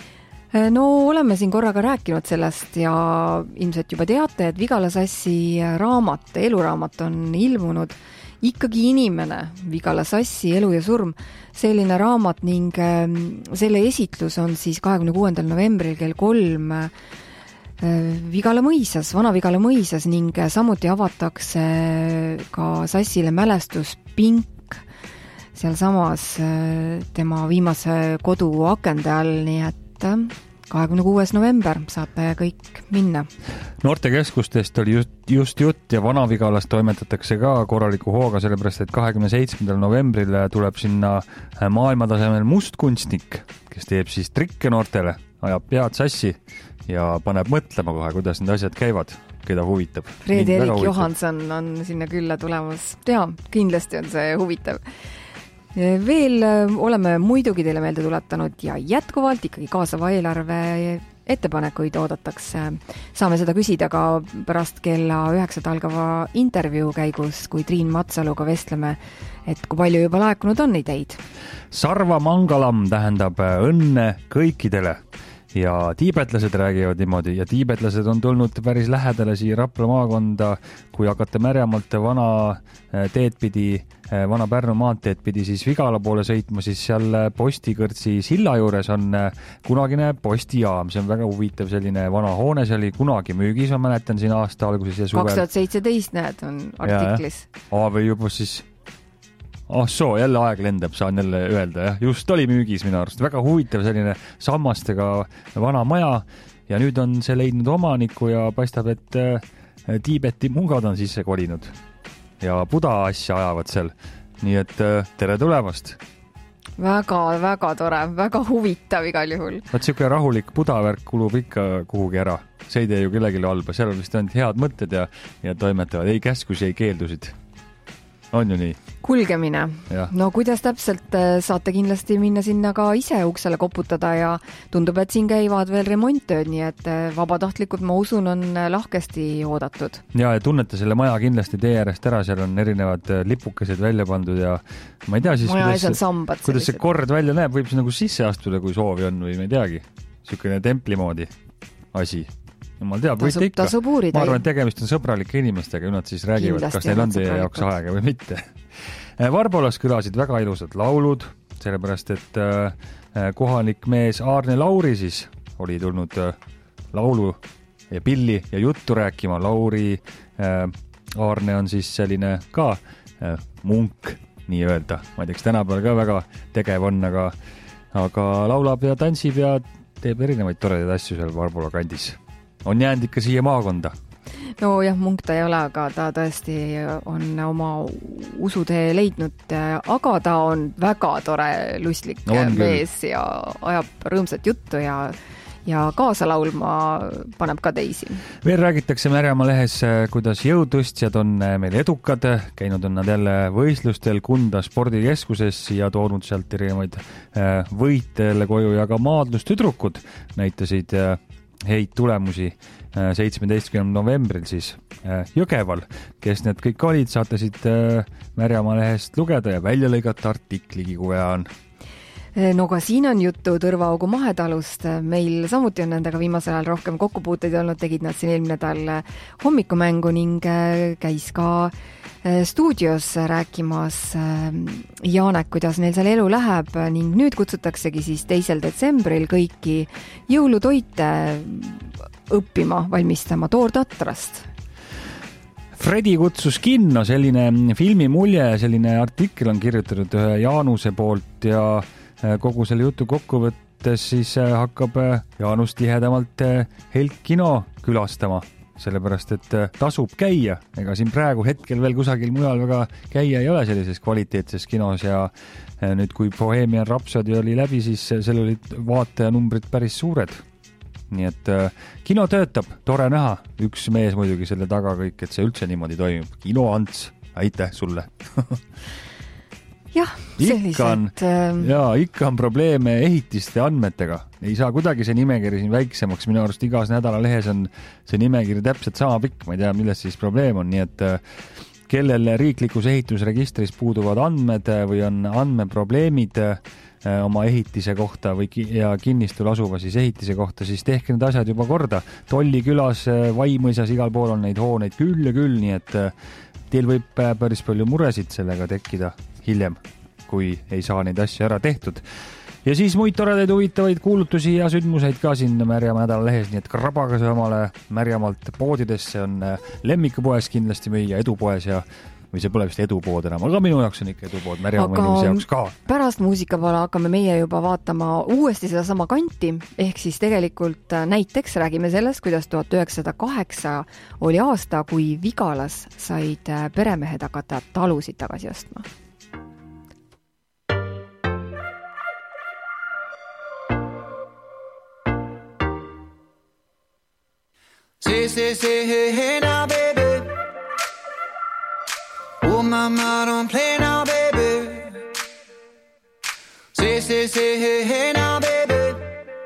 No oleme siin korraga rääkinud sellest ja ilmselt juba teate, et Vigala Sassi raamat, eluraamat on ilmunud ikkagi inimene, Vigala Sassi elu ja surm, selline raamat ning selle esitlus on siis 26. novembril kell 3 Vigala mõisas, Vana-Vigala mõisas ning samuti avatakse ka Sassile mälestuspink seal samas tema viimase kodu akende all, nii et 26. november saab kõik minna. Noortekeskustest oli just jutt ja Vana-Vigalas toimetatakse ka korraliku hooga, sellepärast et 27. novembril tuleb sinna maailmatasemel mustkunstnik, kes teeb siis trikke noortele, ajab pead sassi ja paneb mõtlema kohe, kuidas need asjad käivad, keda huvitab. Fred-Erik Johanson on sinna külla tulemas. Jaa, kindlasti on see huvitav. Veel oleme muidugi teile meelde tuletanud ja jätkuvalt ikkagi kaasava eelarve ettepanekuid oodatakse. Saame seda küsida ka pärast kella 9 algava intervjuu käigus, kui Triin Matsaluga vestleme, et kui palju juba laekunud on ideid. Sarva Mangalam tähendab õnne kõikidele. Ja tiibetlased räägivad niimoodi ja tiibetlased on tulnud päris lähedale siia Rapla maakonda, kui hakata Märjamaalt vana teed pidi, vana Pärnu maanteed pidi siis Vigala poole sõitma, siis seal Postikõrtsi silla juures on kunagine postijaam, see on väga huvitav selline vana hoone, see oli kunagi müügis, ma mäletan siin aasta alguses ja suvel. 2017 näed on artiklis. Või juba siis soo, jälle aeg lendab, saan jälle öelda, jah. Just oli müügis minu arust. Väga huvitav selline sammastega vana maja ja nüüd on see leidnud omaniku ja paistab, et Tiibeti mungad on sisse kolinud ja Buda asja ajavad seal. Nii et tere tulemast! Väga tore, väga huvitav igal juhul. Siuke rahulik Buda värk kulub ikka kuhugi ära. See ei tee ju kellelegi halba, seal on vist ainult head mõtted ja toimetavad. Ei käskusi, ei keeldusid. On ju nii? Kulgemine. Ja. No kuidas täpselt saate kindlasti minna sinna ka ise uksele koputada ja tundub, et siin käivad veel remonttööd, nii et vabatahtlikud, ma usun, on lahkesti oodatud. Ja tunnete selle maja kindlasti tee äärest ära, seal on erinevad lipukesed välja pandud ja ma ei tea siis, kuidas see kord välja näeb, võib see nagu sisse astuda, kui soovi on või ma ei teagi. Siukene templi moodi asi. Ma teab, võite ikka. Ma arvan, et tegemist on sõbralike inimestega, nad siis räägivad, kindlasti kas neil on teie jaoks aega või mitte. Varbolas kõlasid väga ilusad laulud, sellepärast, et kohalik mees Aarne Lauri siis oli tulnud laulu ja pilli ja juttu rääkima. Lauri Aarne on siis selline ka munk, nii öelda. Ma ei teaks, tänapäeval ka väga tegev on, aga laulab ja tantsib ja teeb erinevaid toredaid asju seal Varbola kandis. On jäänud ikka siia maakonda? No jah, munk ta ei ole, aga ta tõesti on oma usutee leidnud, aga ta on väga tore lustlik mees ja ajab rõõmsat juttu ja kaasa laulma paneb ka teisi. Veel räägitakse Märjamaa lehes, kuidas jõutõstjad on meil edukad, käinud on nad jälle võistlustel Kunda spordikeskuses ja toonud sealt erinevaid võite koju ja ka maadlustüdrukud näitasid häid tulemusi 17. novembril siis Jõgeval, kes need kõik olid, saate siit Märjamaa lehest lugeda ja välja lõigata artikligi, kui vaja on. No ka siin on juttu Tõrvaaugu mahetalust, meil samuti on nendega viimasel ajal rohkem kokkupuuteid olnud, tegid nad siin eelmine nädal hommikumängu ning käis ka stuudios rääkimas Jaanek, kuidas neil seal elu läheb ning nüüd kutsutaksegi siis 2. detsembril kõiki jõulutoite õppima, valmistama toortatrast. Fredi kutsus kinno, selline filmi mulje, selline artikkel on kirjutatud ühe Jaanuse poolt ja kogu selle jutu kokkuvõttes siis hakkab Jaanus tihedamalt Helk-kino külastama, sellepärast et tasub käia. Ega siin praegu hetkel veel kusagil mujal väga käia ei ole sellises kvaliteetses kinos ja nüüd kui Bohemian Rhapsody oli läbi, siis seal olid vaatajanumbrid päris suured. Nii et kino töötab, tore näha. Üks mees muidugi selle taga kõik, et see üldse niimoodi toimib. Kino Ants, aitäh sulle! Jah, sellised... Ikka on probleeme ehitiste andmetega. Ei saa kuidagi see nimekiri siin väiksemaks. Minu arust igas nädala lehes on see nimekiri täpselt sama pikk. Ma ei tea, milles siis probleem on. Nii et kellel riiklikus ehitusregistris puuduvad andmed või on andmeprobleemid oma ehitise kohta ja kinnistul asuva siis ehitise kohta, siis tehke need asjad juba korda. Tolli külas, Vaimõisas, igal pool on neid hooneid küll ja küll, nii et teil võib päris palju muresid sellega tekkida hiljem, kui ei saa neid asju ära tehtud. Ja siis muid toredaid huvitavaid kuulutusi ja sündmuseid ka siin Märjamaa nädala lehes, nii et krabaga see omale Märjamaalt poodidesse on lemmikupoes kindlasti müüa, edupoes ja või see pole vist edupood enam, aga minu jaoks on ikka edupood, Märjamaa inimese jaoks ka. Pärast muusika poole hakkame meie juba vaatama uuesti seda sama kanti, ehk siis tegelikult näiteks räägime sellest, kuidas 1908 oli aasta, kui Vigalas said peremehed hakata talusid tagasi ostma. Say, hey now, baby. Oh, mama, don't play now, baby. Say, hey now, baby.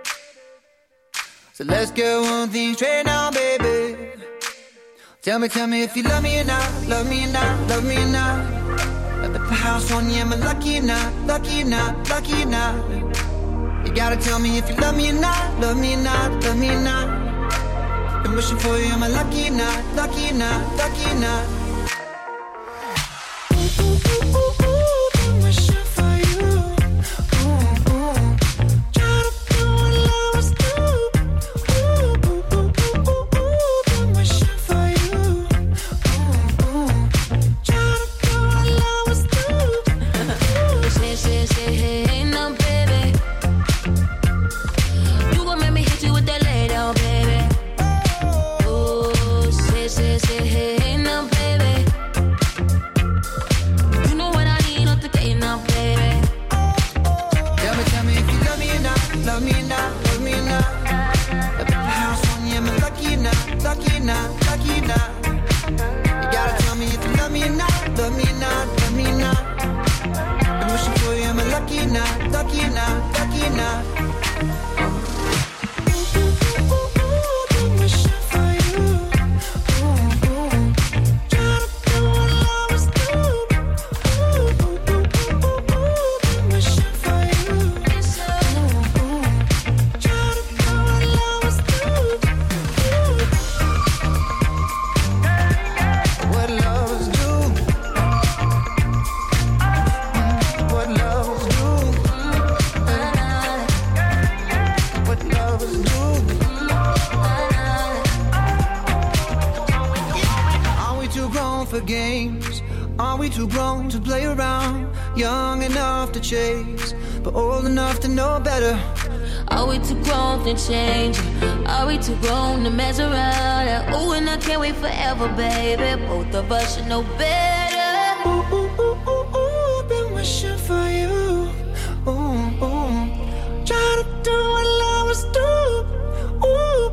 So let's go on things straight now, baby. Tell me if you love me or not, love me or not, love me or not. At the house on you, am I lucky or not, lucky or not, lucky or not? You gotta tell me if you love me or not, love me or not, love me or not. I'm wishing for you, am I lucky or not, lucky or not, lucky or not? I'm wishing for you. Ooh, ooh. Try to do what lovers do. Ooh, ooh, ooh, ooh, ooh. I'm wishing for you. Ooh, ooh. Try to do what lovers do. Say, hey, no, baby. You gon' make me hit you with that lay down, baby. Say, hey, now, baby. You know what I need, not the day now, baby. Tell me if you love me or not, love me or not, love me or not. At the house on you, am I lucky or not, lucky or not, lucky or not? You gotta tell me if you love me or not, love me or not, love me or not. I'm wishing for you, am I lucky or not, lucky or not, lucky or not? Games. Are we too grown to play around? Young enough to chase, but old enough to know better. Are we too grown to change? Are we too grown to mess around? Ooh, and I can't wait forever, baby. Both of us should know better. Ooh, ooh, ooh, ooh, ooh, been wishing for you. Ooh, ooh. Try to do what lovers do. Ooh.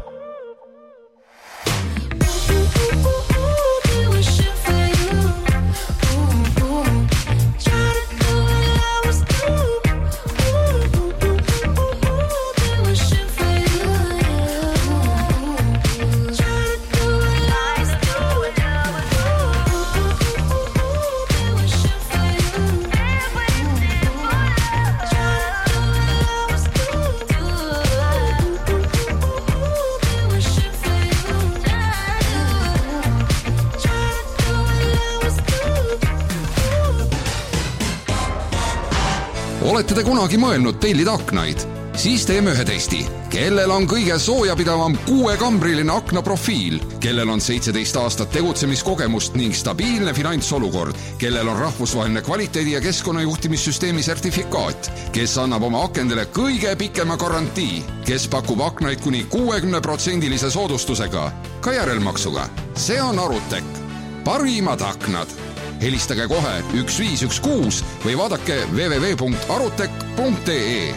Olete te kunagi mõelnud tellida aknaid? Siis teeme ühe testi. Kellel on kõige soojapidavam 6-kambriline aknaprofiil? Kellel on 17 aastat tegutsemiskogemust ning stabiilne finantsolukord? Kellel on rahvusvaheline kvaliteedi- ja keskkonnajuhtimissüsteemi sertifikaat? Kes annab oma akendele kõige pikema garantii? Kes pakub aknaid kuni 60% soodustusega? Ka järelmaksuga. See on Arutek. Parimad aknad. Helistage kohe 1516 või vaadake www.arutek.ee.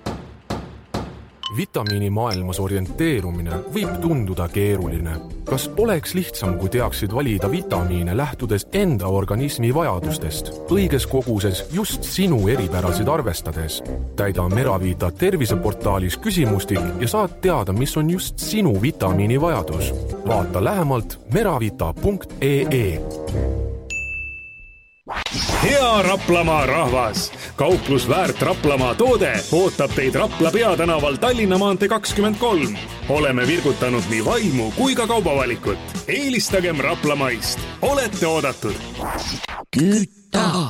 Vitamiinimaailmas orienteerumine võib tunduda keeruline. Kas oleks lihtsam, kui teaksid valida vitamiine lähtudes enda organismi vajadustest, õiges koguses just sinu eripärasid arvestades? Täida Meravita terviseportaalis küsimustik ja saad teada, mis on just sinu vitamiini vajadus. Vaata lähemalt meravita.ee. Hea Raplamaa rahvas! Kauplus Väärt Raplamaa toode ootab teid Rapla peatänaval Tallinna maantee 23. Oleme virgutanud nii vaimu kui ka kaubavalikut. Eelistagem Raplamaist. Olete oodatud. Küta.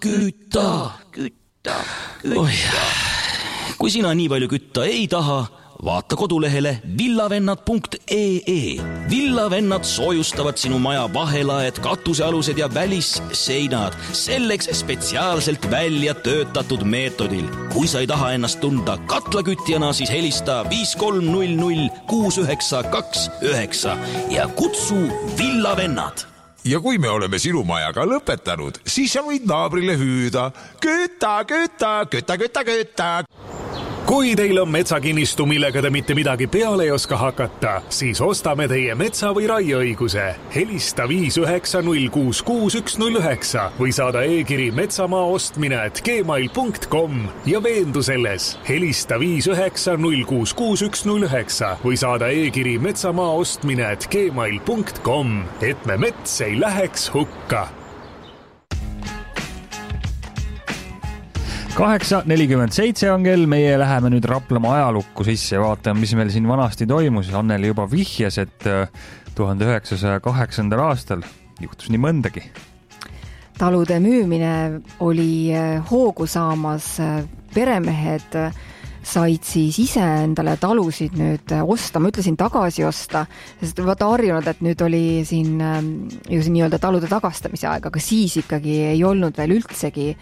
Kui sina nii palju kütta ei taha, vaata kodulehele villavennad.ee. Villavennad soojustavad sinu maja vahelaed, katusealused ja välisseinad selleks spetsiaalselt välja töötatud meetodil. Kui sa ei taha ennast tunda katlakütjana, siis helista 5300 6929 ja kutsu Villavennad. Ja kui me oleme sinu majaga lõpetanud, siis sa võid naabrile hüüda küta, küta, küta, küta, küta. Kui teil on metsakinnistu, millega te mitte midagi peale ei oska hakata, siis ostame teie metsa- või raieõiguse. Helista 59066 või saada e-kiri metsamaa-ostmine@gmail.com ja veendu selles. Helista 59066 või saada e-kiri metsamaa-ostmine@gmail.com, et me mets ei läheks hukka. 8:47 on kell, meie läheme nüüd Raplamaa ajalukku sisse ja vaatame, mis meil siin vanasti toimus. Anneli juba vihjas, et 1908. aastal juhtus nii mõndagi. Talude müümine oli hoogu saamas, peremehed said siis ise endale talusid nüüd osta, ma ütlesin tagasi osta, sest vaata harjunud, et nüüd oli siin ju siin nii-öelda talude tagastamise aeg, aga siis ikkagi ei olnud veel üldsegi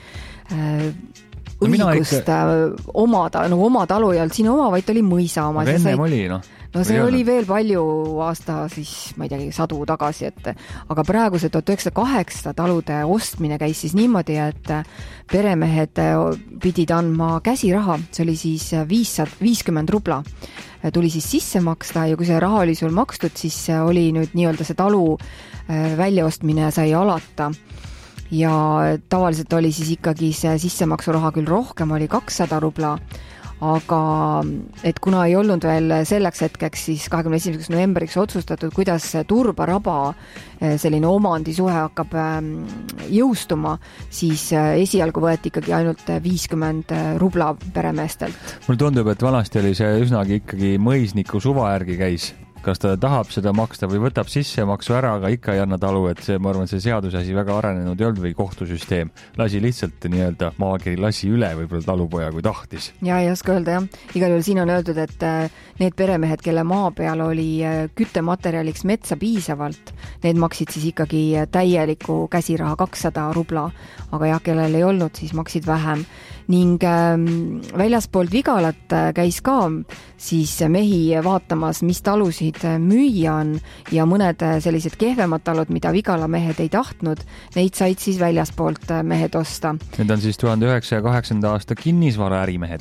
õigust omada, oma talu ei olnud sinu oma, vaid oli mõisa oma. Aga ennem oli, No see oli veel palju aasta siis, ma ei teagi, sadu tagasi, aga praegu see 1908 talude ostmine käis siis niimoodi, et peremehed pidid andma käsiraha, see oli siis 50 rubla. Tuli siis sisse maksta ja kui see raha oli sul makstud, siis oli nüüd nii-öelda see talu väljaostmine sai alata. Ja tavaliselt oli siis ikkagi see sissemaksuraha küll rohkem, oli 200 rubla, aga et kuna ei olnud veel selleks hetkeks siis 21. novembriks otsustatud, kuidas turbaraba selline omandisuhe hakkab jõustuma, siis esialgu võeti ikkagi ainult 50 rubla peremeestelt. Mul tundub, et vanasti oli see üsnagi ikkagi mõisniku suva järgi käis. Kas ta tahab seda maksta või võtab sissemaksu ära, aga ikka ei anna talu, et see, ma arvan, see seadusasi väga arenenud ei olnud või kohtusüsteem. Lasi lihtsalt nii-öelda maakiri lasi üle võib-olla talupoja, kui tahtis. Ja ei oska öelda, jah. Igal juhul siin on öeldud, et need peremehed, kelle maa peal oli küttematerjaliks metsa piisavalt, need maksid siis ikkagi täieliku käsiraha 200 rubla, aga jah, kellel ei olnud, siis maksid vähem. Ning väljaspoolt Vigalat käis ka siis mehi vaatamas, mis talusid müüa on ja mõned sellised kehvemad talud, mida Vigala mehed ei tahtnud, neid said siis väljaspoolt mehed osta. Need on siis 1908. aasta kinnisvara ärimehed.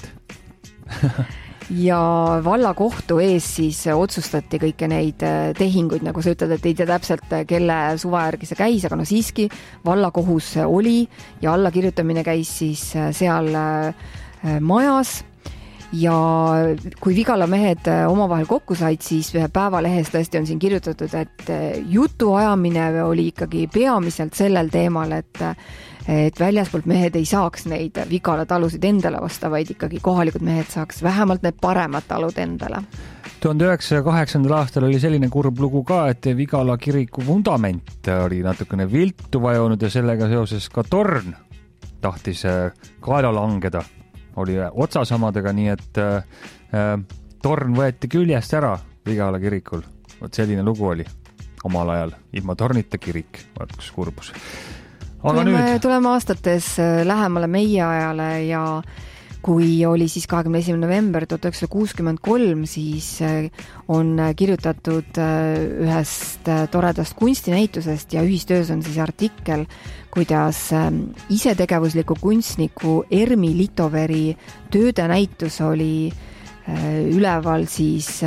Ja vallakohtu ees siis otsustati kõike neid tehinguid, nagu sa ütled, et ei tea täpselt, kelle suva järgi see käis, aga no siiski vallakohus oli ja allakirjutamine käis siis seal majas. Ja kui Vigala mehed omavahel kokku said, siis Päevalehes tõesti on siin kirjutatud, et jutuajamine oli ikkagi peamiselt sellel teemal, et väljaspoolt mehed ei saaks neid Vigala talusid endale osta, vaid ikkagi kohalikud mehed saaks vähemalt need paremad talud endale. 1908. aastal oli selline kurb lugu ka, et Vigala kiriku vundament oli natukene viltu vajunud ja sellega seoses ka torn tahtis kaela langeda. Oli otsasamadega, nii et torn võeti küljest ära Vigala kirikul. Vot selline lugu oli omal ajal. Ilma tornita kirik, kus kurbus. Tuleme aastates lähemale meie ajale ja kui oli siis 21. november 1963, siis on kirjutatud ühest toredast kunstinäitusest ja ühistöös on siis artikkel, kuidas isetegevusliku kunstniku Ermi Litoveri tööde näitus oli üleval siis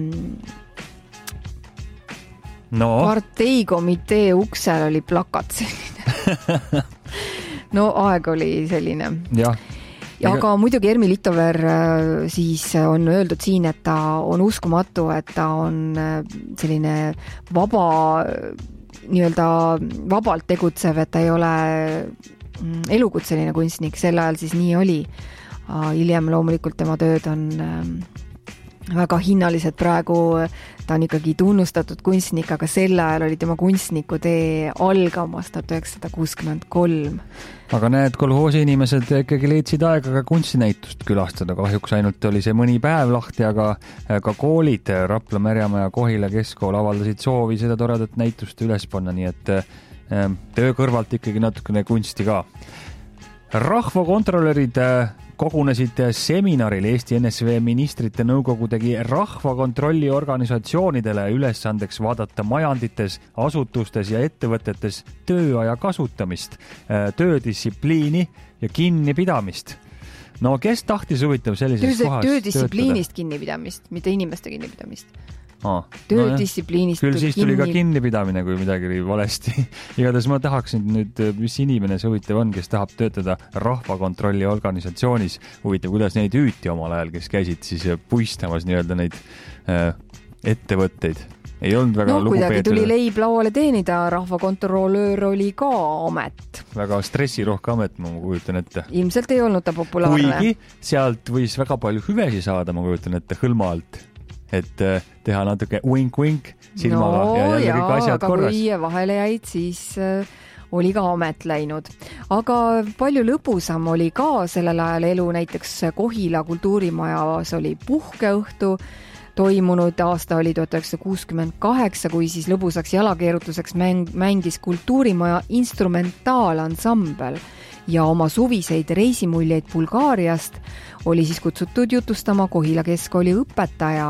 parteikomitee uksel oli plakat selline. No aeg oli selline. Jah. Aga muidugi Ermi Litover siis on öeldud siin, et ta on uskumatu, et ta on selline nii-öelda vabalt tegutsev, et ta ei ole elukutseline kunstnik, sel ajal siis nii oli. Hiljem loomulikult tema tööd on väga hinnalised praegu, ta on ikkagi tunnustatud kunstnik, aga sel ajal oli tema kunstnikutee algamas 1963. Aga need kolhoosi inimesed ikkagi leidsid aega ka kunstinäitust külastada, kahjuks ainult oli see mõni päev lahti, aga ka koolid, Rapla, Märjamäe ja Kohila keskkool avaldasid soovi seda toredat näitust üles panna, nii et töö kõrvalt ikkagi natukene kunsti ka. Rahvakontrolörid kogunesid seminaril. Eesti NSV ministrite nõukogu tegi rahvakontrolli organisatsioonidele ülesandeks vaadata majandites, asutustes ja ettevõtetes tööaja kasutamist, töödistsipliini ja kinnipidamist. No kes tahtis huvitav sellises kohas töödistsipliinist kinnipidamist, mitte inimeste kinnipidamist. Töödistsipliinist küll siis tuli ka kinnipidamine, kui midagi oli valesti. Igatahes ma tahaksin nüüd, mis inimene see huvitav on, kes tahab töötada rahvakontrolli organisatsioonis. Huvitav, kuidas neid hüüti omal ajal, kes käisid siis puistamas nii-öelda neid ettevõtteid. Ei olnud väga lugupeetud. Kuidagi tuli leib lauale teenida, rahvakontrolöör oli ka amet. Väga stressirohke amet, ma kujutan ette. Ilmselt ei olnud ta populaarne. Kuigi sealt võis väga palju hüvesi saada, ma kujutan ette, hõlma alt. Et teha natuke wink-wink silmaga ja jälle kõik asjad korras. Aga kui vahele jäid, siis oli ka amet läinud. Aga palju lõbusam oli ka sellel ajal elu, näiteks Kohila kultuurimajas oli puhkeõhtu toimunud, aasta oli 1968, kui siis lõbusaks jalakeerutuseks mängis kultuurimaja instrumentaalansambel ja oma suviseid reisimuljeid Bulgaariast oli siis kutsutud jutustama Kohila keskkooli õpetaja.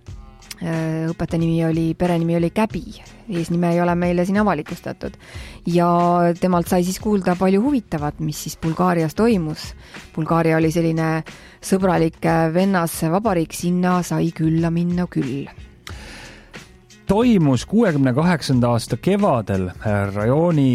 Õpetaja nimi oli, perenimi oli Käbi, eesnime ei ole meile siin avalikustatud. Ja temalt sai siis kuulda palju huvitavat, mis siis Bulgaarias toimus. Bulgaaria oli selline sõbralik vennas vabariik, sinna sai külla minna küll. Toimus 68. aasta kevadel rajooni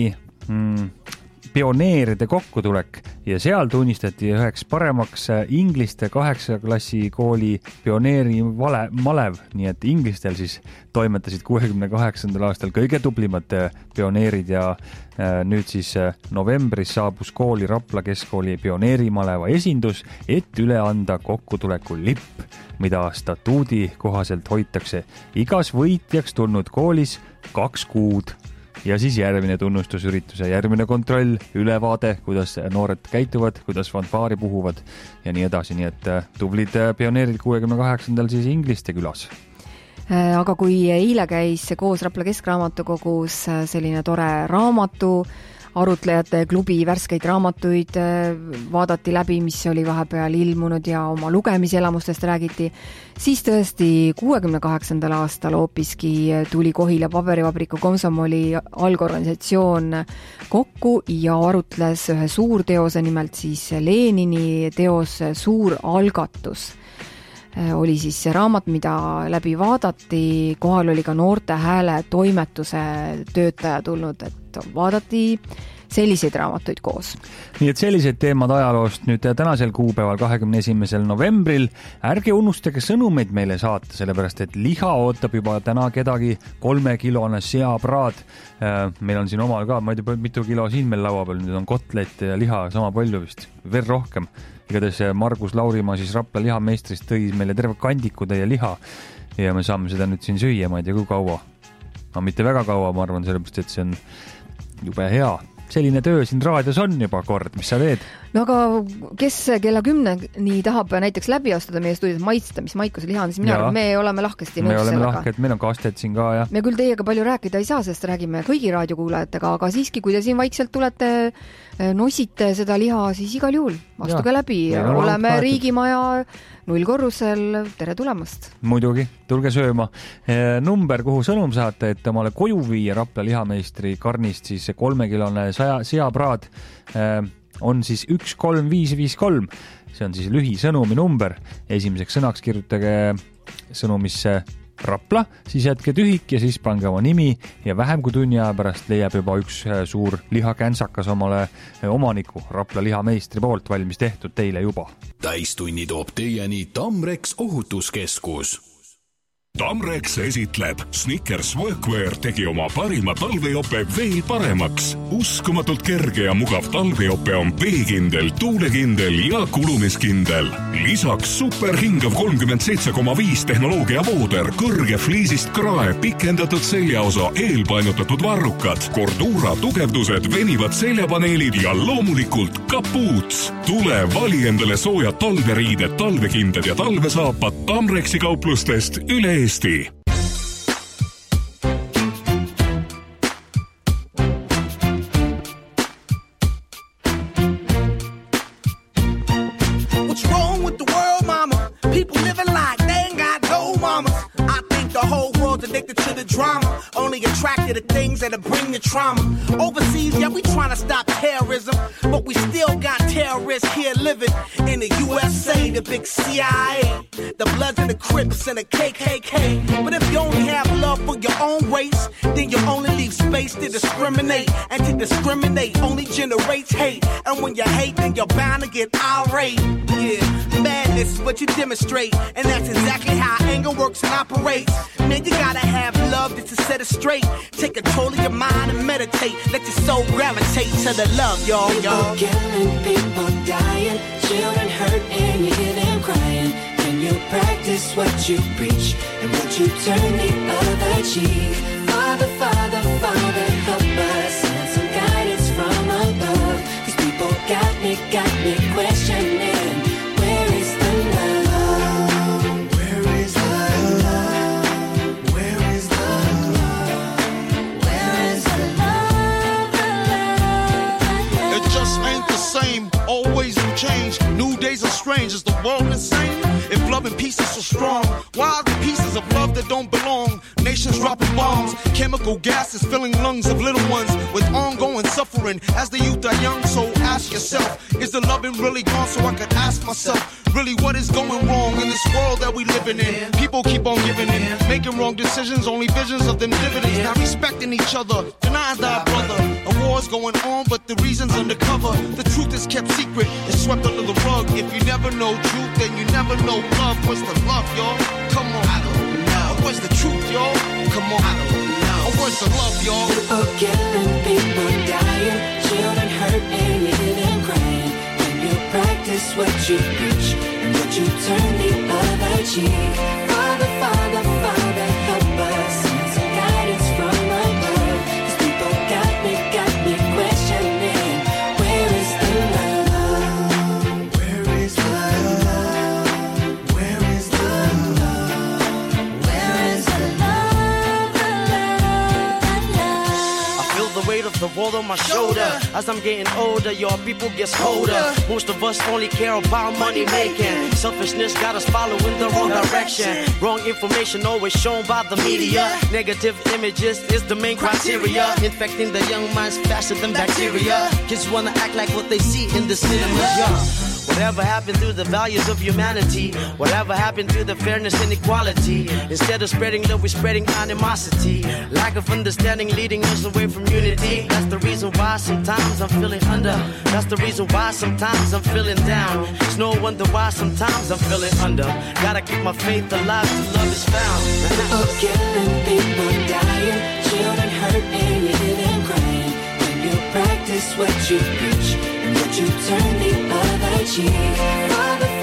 pioneeride kokkutulek ja seal tunnistati üheks paremaks ingliste 8. klassi kooli pioneeri malev, nii et inglistel siis toimetasid 68. aastal kõige tublimad pioneerid ja nüüd siis novembris saabus kooli Rapla keskkooli pioneerimaleva esindus, et üle anda kokkutuleku lipp, mida statuudi kohaselt hoitakse igas võitjaks tulnud koolis 2 kuud. Ja siis järgmine tunnustusüritus ja järgmine kontroll, ülevaade, kuidas noored käituvad, kuidas fanfaari puhuvad ja nii edasi. Nii et tublid pioneerid 68. siis ingliste külas. Aga kui eile käis koos Rapla Keskraamatukogus selline tore raamatu, arutlejate klubi värskeid raamatuid vaadati läbi, mis oli vahepeal ilmunud ja oma lugemiselamustest räägiti, siis tõesti 68. aastal hoopiski tuli Kohila paberivabriku komsomoli algorganisatsioon kokku ja arutles ühe suurteose, nimelt siis Lenini teos Suur algatus. Oli siis see raamat, mida läbi vaadati, kohal oli ka Noorte Hääle toimetuse töötaja tulnud, et vaadati selliseid raamatuid koos. Nii et sellised teemad ajaloost nüüd tänasel kuupäeval 21. novembril. Ärge unustage sõnumeid meile saata, sellepärast et liha ootab juba täna kedagi 3-kilone seapraad. Meil on siin omal ka, ma ei tea, mitu kilo siin meil laua peal, nüüd on kotlet ja liha sama palju vist, veel rohkem. Igatahes Margus Laurimaa siis Rapla lihameistrist tõi meile terve kandikutäie liha ja me saame seda nüüd siin süüa, ma ei tea kui kaua. No mitte väga kaua, ma arvan, sellepärast et see on jube hea. Selline töö siin raadios on juba kord, mis sa teed? No aga kes kella 10 nii tahab näiteks läbi astuda meie stuudios maitsta, mis maikuse liha on, siis mina arvan, me oleme lahkesti nõus sellega. Me oleme lahked, meil on kasted siin ka, jah. Me küll teiega palju rääkida ei saa, sest räägime kõigi raadiokuulajatega, aga siiski, kui te siin vaikselt tulete, nosite seda liha, siis igal juhul astuge läbi. Oleme Riigimaja 0 korrusel, tere tulemast. Muidugi, tulge sööma. Number, kuhu sõnum saate, et omale koju viia Rapla lihameistri karnist, siis 3-kilone seapraad on siis 13553. See on siis lühisõnumi number. Esimeseks sõnaks kirjutage sõnumisse Rapla, siis jätke tühik ja siis pange oma nimi ja vähem kui tunni aja pärast leiab juba üks suur lihakänsakas omale omaniku Rapla lihameistri poolt valmis tehtud teile juba. Täistunni toob teieni Tamrex ohutuskeskus. Tamrex esitleb Snickers Workwear tegi oma parima talvejope veel paremaks. Uskumatult kerge ja mugav talvejope on veekindel, tuulekindel ja kulumiskindel. Lisaks superhingav 37,5 tehnoloogia vooder, kõrge fliisist krae, pikendatud seljaosa, eelpainutatud varrukad, Cordura tugevdused, venivad seljapaneelid ja loomulikult kapuuts. Tule vali endale soojad talveriided, talvekindad ja talvesaapad Tamrexi kauplustest üle Eesti. What's wrong with the world, mama? People living like they ain't got no mamas. I think the whole world's addicted to the drama, only attracted to things that'll bring the trauma. Overseas, yeah, we trying to stop terrorism, but we still got terrorists here living in the USA, the big CIA, the Bloods and the Crips and the KKK. But if you only have love for your own race, then you only leave space to discriminate, and to discriminate only generates hate. And when you hate, then you're bound to get irate. Yeah, madness is what you demonstrate, and that's exactly how anger works and operates. Man, you gotta have love just to set it straight. Take control of your mind and meditate. Let your soul gravitate to the love, y'all. People killing, people dying, children hurt and you hear them crying. Can you practice what you preach, and would you turn the other cheek? Father, Father, Father, help us, send some guidance from above. These people got me questioning, where is the love? Where is the love? Where is the love? Where is the love? It just ain't the same, always new change. New days are strange, is the world insane? If love and peace is so strong, why are the pieces of love that don't belong? Nations dropping bombs, chemical gases filling lungs of little ones with ongoing suffering as the youth are young. So ask yourself, is the loving really gone? So I could ask myself, really what is going wrong in this world that we living in? People keep on giving in, making wrong decisions, only visions of them dividends. Not respecting each other, denying thy brother. A war's going on, but the reason's undercover. The truth is kept secret, it's swept under the rug. If you never know truth, then you never know love. Where's the love, y'all? Come on, I don't know. Where's the truth, y'all? Come on, I don't know. Where's the love, y'all? People killing, people dying, children hurt and you hear them crying. Can you practice what you preach, and would you turn the other cheek? Father, Father, Father, help us, send some guidance from above. These people got me questioning, where is the love? Where is the love? Where is the love? Where is the love? I feel the weight of the world on my shoulder. As I'm getting older, your people gets colder. Most of us only care about money making. Selfishness got us following the wrong direction. Wrong information always shown by the media. Negative images is the main criteria, infecting the young minds faster than bacteria. Kids wanna act like what they see in the cinemas, yeah. Whatever happened to the values of humanity? Whatever happened to the fairness and equality? Instead of spreading love, we're spreading animosity. Lack of understanding leading us away from unity. That's the reason why sometimes I'm feeling under. That's the reason why sometimes I'm feeling down. It's no wonder why sometimes I'm feeling under. Gotta keep my faith alive till love is found. People killing, people dying, children hurt and you hear them crying. When you practice what you preach, and would you turn the other cheek? Father,